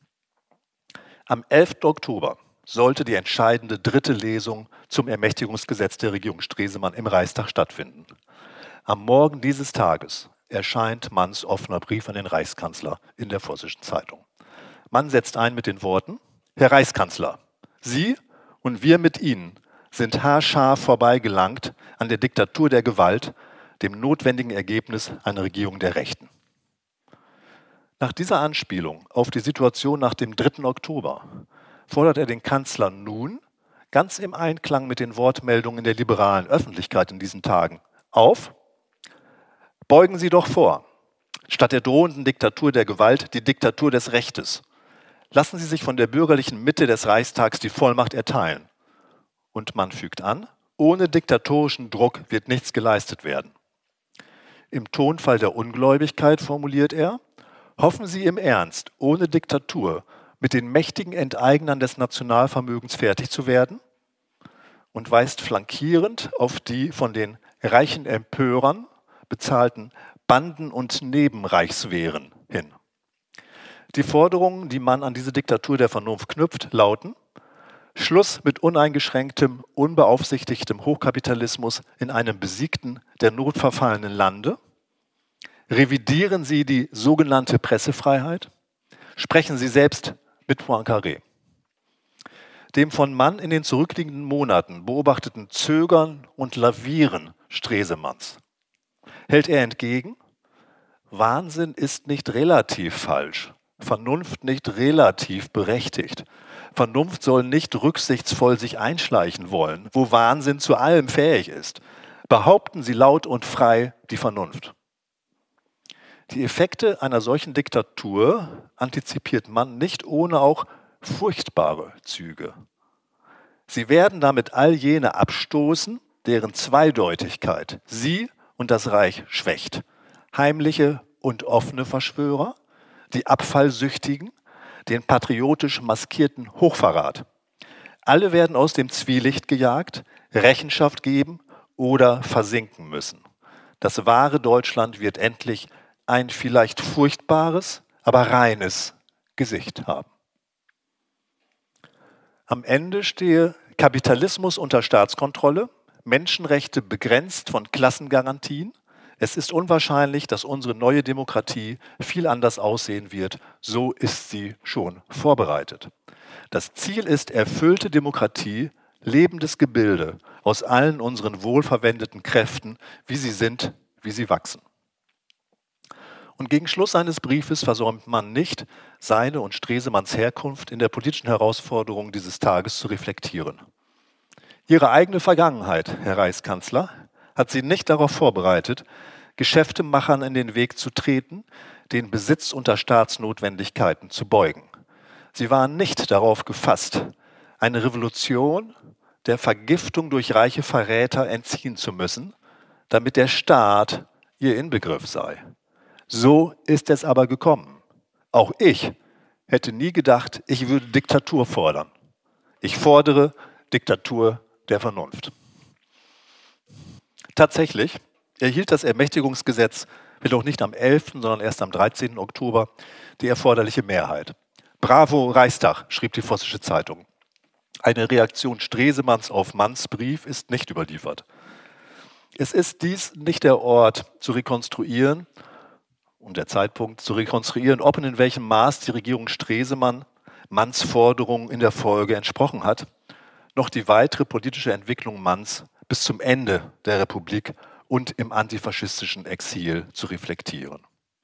Am elften Oktober sollte die entscheidende dritte Lesung zum Ermächtigungsgesetz der Regierung Stresemann im Reichstag stattfinden. Am Morgen dieses Tages erscheint Manns offener Brief an den Reichskanzler in der Vossischen Zeitung. Mann setzt ein mit den Worten: Herr Reichskanzler, Sie und wir mit Ihnen sind haarscharf vorbeigelangt an der Diktatur der Gewalt, dem notwendigen Ergebnis einer Regierung der Rechten. Nach dieser Anspielung auf die Situation nach dem dritten Oktober fordert er den Kanzler nun, ganz im Einklang mit den Wortmeldungen der liberalen Öffentlichkeit in diesen Tagen, auf: Beugen Sie doch vor, statt der drohenden Diktatur der Gewalt die Diktatur des Rechtes. Lassen Sie sich von der bürgerlichen Mitte des Reichstags die Vollmacht erteilen. Und man fügt an: Ohne diktatorischen Druck wird nichts geleistet werden. Im Tonfall der Ungläubigkeit formuliert er: Hoffen Sie im Ernst, ohne Diktatur mit den mächtigen Enteignern des Nationalvermögens fertig zu werden? Und weist flankierend auf die von den reichen Empörern bezahlten Banden- und Nebenreichswehren hin. Die Forderungen, die man an diese Diktatur der Vernunft knüpft, lauten: Schluss mit uneingeschränktem, unbeaufsichtigtem Hochkapitalismus in einem besiegten, der Not verfallenen Lande. Revidieren Sie die sogenannte Pressefreiheit. Sprechen Sie selbst mit Poincaré. Dem von Mann in den zurückliegenden Monaten beobachteten Zögern und Lavieren Stresemanns hält er entgegen: Wahnsinn ist nicht relativ falsch, Vernunft nicht relativ berechtigt. Vernunft soll nicht rücksichtsvoll sich einschleichen wollen, wo Wahnsinn zu allem fähig ist. Behaupten Sie laut und frei die Vernunft. Die Effekte einer solchen Diktatur antizipiert Mann nicht ohne auch furchtbare Züge. Sie werden damit all jene abstoßen, deren Zweideutigkeit sie und das Reich schwächt. Heimliche und offene Verschwörer, die Abfallsüchtigen, den patriotisch maskierten Hochverrat. Alle werden aus dem Zwielicht gejagt, Rechenschaft geben oder versinken müssen. Das wahre Deutschland wird endlich ein vielleicht furchtbares, aber reines Gesicht haben. Am Ende stehe Kapitalismus unter Staatskontrolle, Menschenrechte begrenzt von Klassengarantien. Es ist unwahrscheinlich, dass unsere neue Demokratie viel anders aussehen wird. So ist sie schon vorbereitet. Das Ziel ist erfüllte Demokratie, lebendes Gebilde aus allen unseren wohlverwendeten Kräften, wie sie sind, wie sie wachsen. Und gegen Schluss seines Briefes versäumt man nicht, seine und Stresemanns Herkunft in der politischen Herausforderung dieses Tages zu reflektieren. Ihre eigene Vergangenheit, Herr Reichskanzler, hat sie nicht darauf vorbereitet, Geschäftemachern in den Weg zu treten, den Besitz unter Staatsnotwendigkeiten zu beugen. Sie waren nicht darauf gefasst, eine Revolution der Vergiftung durch reiche Verräter entziehen zu müssen, damit der Staat ihr Inbegriff sei. So ist es aber gekommen. Auch ich hätte nie gedacht, ich würde Diktatur fordern. Ich fordere Diktatur der Vernunft. Tatsächlich erhielt das Ermächtigungsgesetz, jedoch nicht am elften, sondern erst am dreizehnten Oktober, die erforderliche Mehrheit. Bravo Reichstag, schrieb die Vossische Zeitung. Eine Reaktion Stresemanns auf Manns Brief ist nicht überliefert. Es ist dies nicht der Ort zu rekonstruieren, und der Zeitpunkt zu rekonstruieren, ob und in welchem Maß die Regierung Stresemann Manns Forderungen in der Folge entsprochen hat, noch die weitere politische Entwicklung Manns bis zum Ende der Republik und im antifaschistischen Exil zu reflektieren.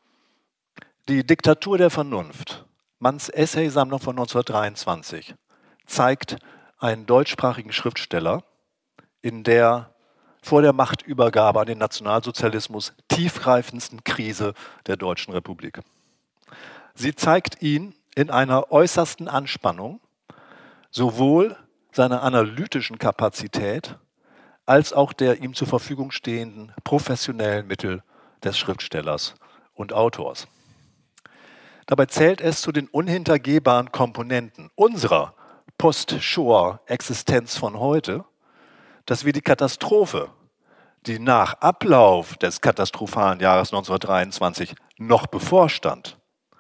Die Diktatur der Vernunft, Manns Essaysammlung von neunzehnhundertdreiundzwanzig, zeigt einen deutschsprachigen Schriftsteller, in der vor der Machtübergabe an den Nationalsozialismus tiefgreifendsten Krise der Deutschen Republik. Sie zeigt ihn in einer äußersten Anspannung, sowohl seiner analytischen Kapazität als auch der ihm zur Verfügung stehenden professionellen Mittel des Schriftstellers und Autors. Dabei zählt es zu den unhintergehbaren Komponenten unserer Post-Shoah-Existenz von heute, dass wir die Katastrophe, die nach Ablauf des katastrophalen Jahres neunzehnhundertdreiundzwanzig noch bevorstand,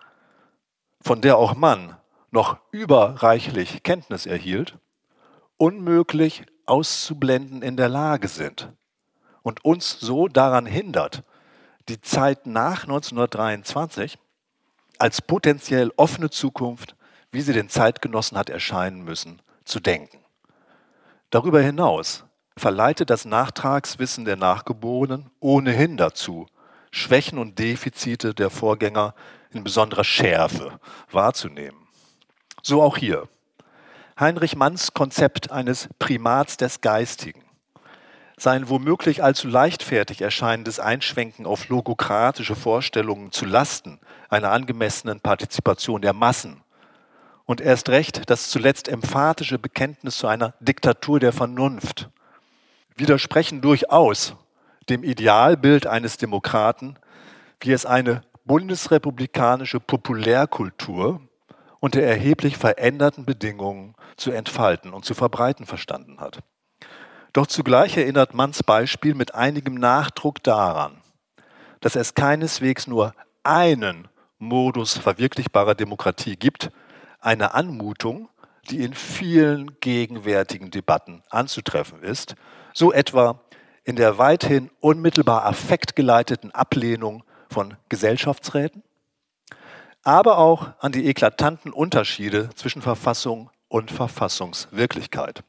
von der auch Mann noch überreichlich Kenntnis erhielt, unmöglich auszublenden in der Lage sind und uns so daran hindert, die Zeit nach neunzehnhundertdreiundzwanzig als potenziell offene Zukunft, wie sie den Zeitgenossen hat erscheinen müssen, zu denken. Darüber hinaus verleitet das Nachtragswissen der Nachgeborenen ohnehin dazu, Schwächen und Defizite der Vorgänger in besonderer Schärfe wahrzunehmen. So auch hier. Heinrich Manns Konzept eines Primats des Geistigen, sein womöglich allzu leichtfertig erscheinendes Einschwenken auf logokratische Vorstellungen zu Lasten einer angemessenen Partizipation der Massen und erst recht das zuletzt emphatische Bekenntnis zu einer Diktatur der Vernunft widersprechen durchaus dem Idealbild eines Demokraten, wie es eine bundesrepublikanische Populärkultur unter erheblich veränderten Bedingungen zu entfalten und zu verbreiten verstanden hat. Doch zugleich erinnert Manns Beispiel mit einigem Nachdruck daran, dass es keineswegs nur einen Modus verwirklichbarer Demokratie gibt, eine Anmutung, die in vielen gegenwärtigen Debatten anzutreffen ist, so etwa in der weithin unmittelbar affektgeleiteten Ablehnung von Gesellschaftsräten, aber auch an die eklatanten Unterschiede zwischen Verfassung und Verfassungswirklichkeit.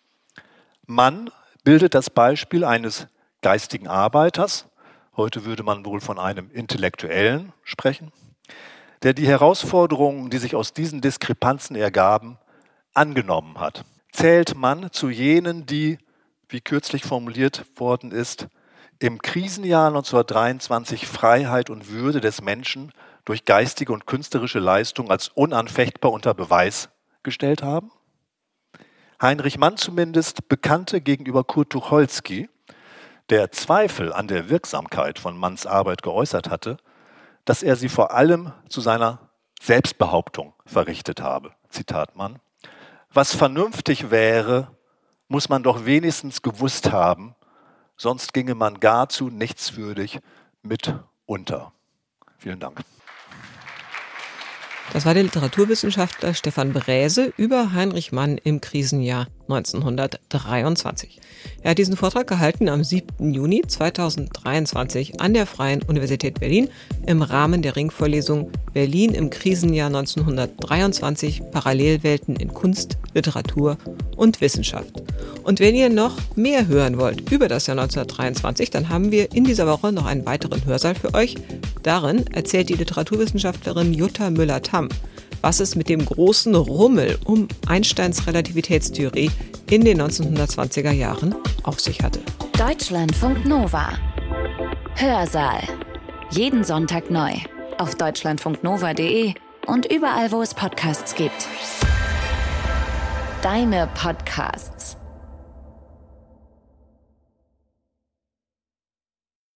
Mann bildet das Beispiel eines geistigen Arbeiters, heute würde man wohl von einem Intellektuellen sprechen, der die Herausforderungen, die sich aus diesen Diskrepanzen ergaben, angenommen hat. Zählt Mann zu jenen, die, wie kürzlich formuliert worden ist, im Krisenjahr neunzehnhundertdreiundzwanzig Freiheit und Würde des Menschen durch geistige und künstlerische Leistung als unanfechtbar unter Beweis gestellt haben? Heinrich Mann zumindest bekannte gegenüber Kurt Tucholsky, der Zweifel an der Wirksamkeit von Manns Arbeit geäußert hatte, dass er sie vor allem zu seiner Selbstbehauptung verrichtet habe. Zitat Mann: Was vernünftig wäre, muss man doch wenigstens gewusst haben, sonst ginge man gar zu nichtswürdig mit unter. Vielen Dank. Das war der Literaturwissenschaftler Stefan Bräse über Heinrich Mann im Krisenjahr neunzehnhundertdreiundzwanzig. Er hat diesen Vortrag gehalten am siebten Juni zweitausenddreiundzwanzig an der Freien Universität Berlin im Rahmen der Ringvorlesung Berlin im Krisenjahr neunzehnhundertdreiundzwanzig – Parallelwelten in Kunst, Literatur und Wissenschaft. Und wenn ihr noch mehr hören wollt über das Jahr neunzehnhundertdreiundzwanzig, dann haben wir in dieser Woche noch einen weiteren Hörsaal für euch. Darin erzählt die Literaturwissenschaftlerin Jutta Müller-Tamm, was es mit dem großen Rummel um Einsteins Relativitätstheorie in den neunzehnhundertzwanziger Jahren auf sich hatte. Deutschlandfunk Nova. Hörsaal. Jeden Sonntag neu. Auf deutschlandfunknova punkt de und überall, wo es Podcasts gibt. Deine Podcasts.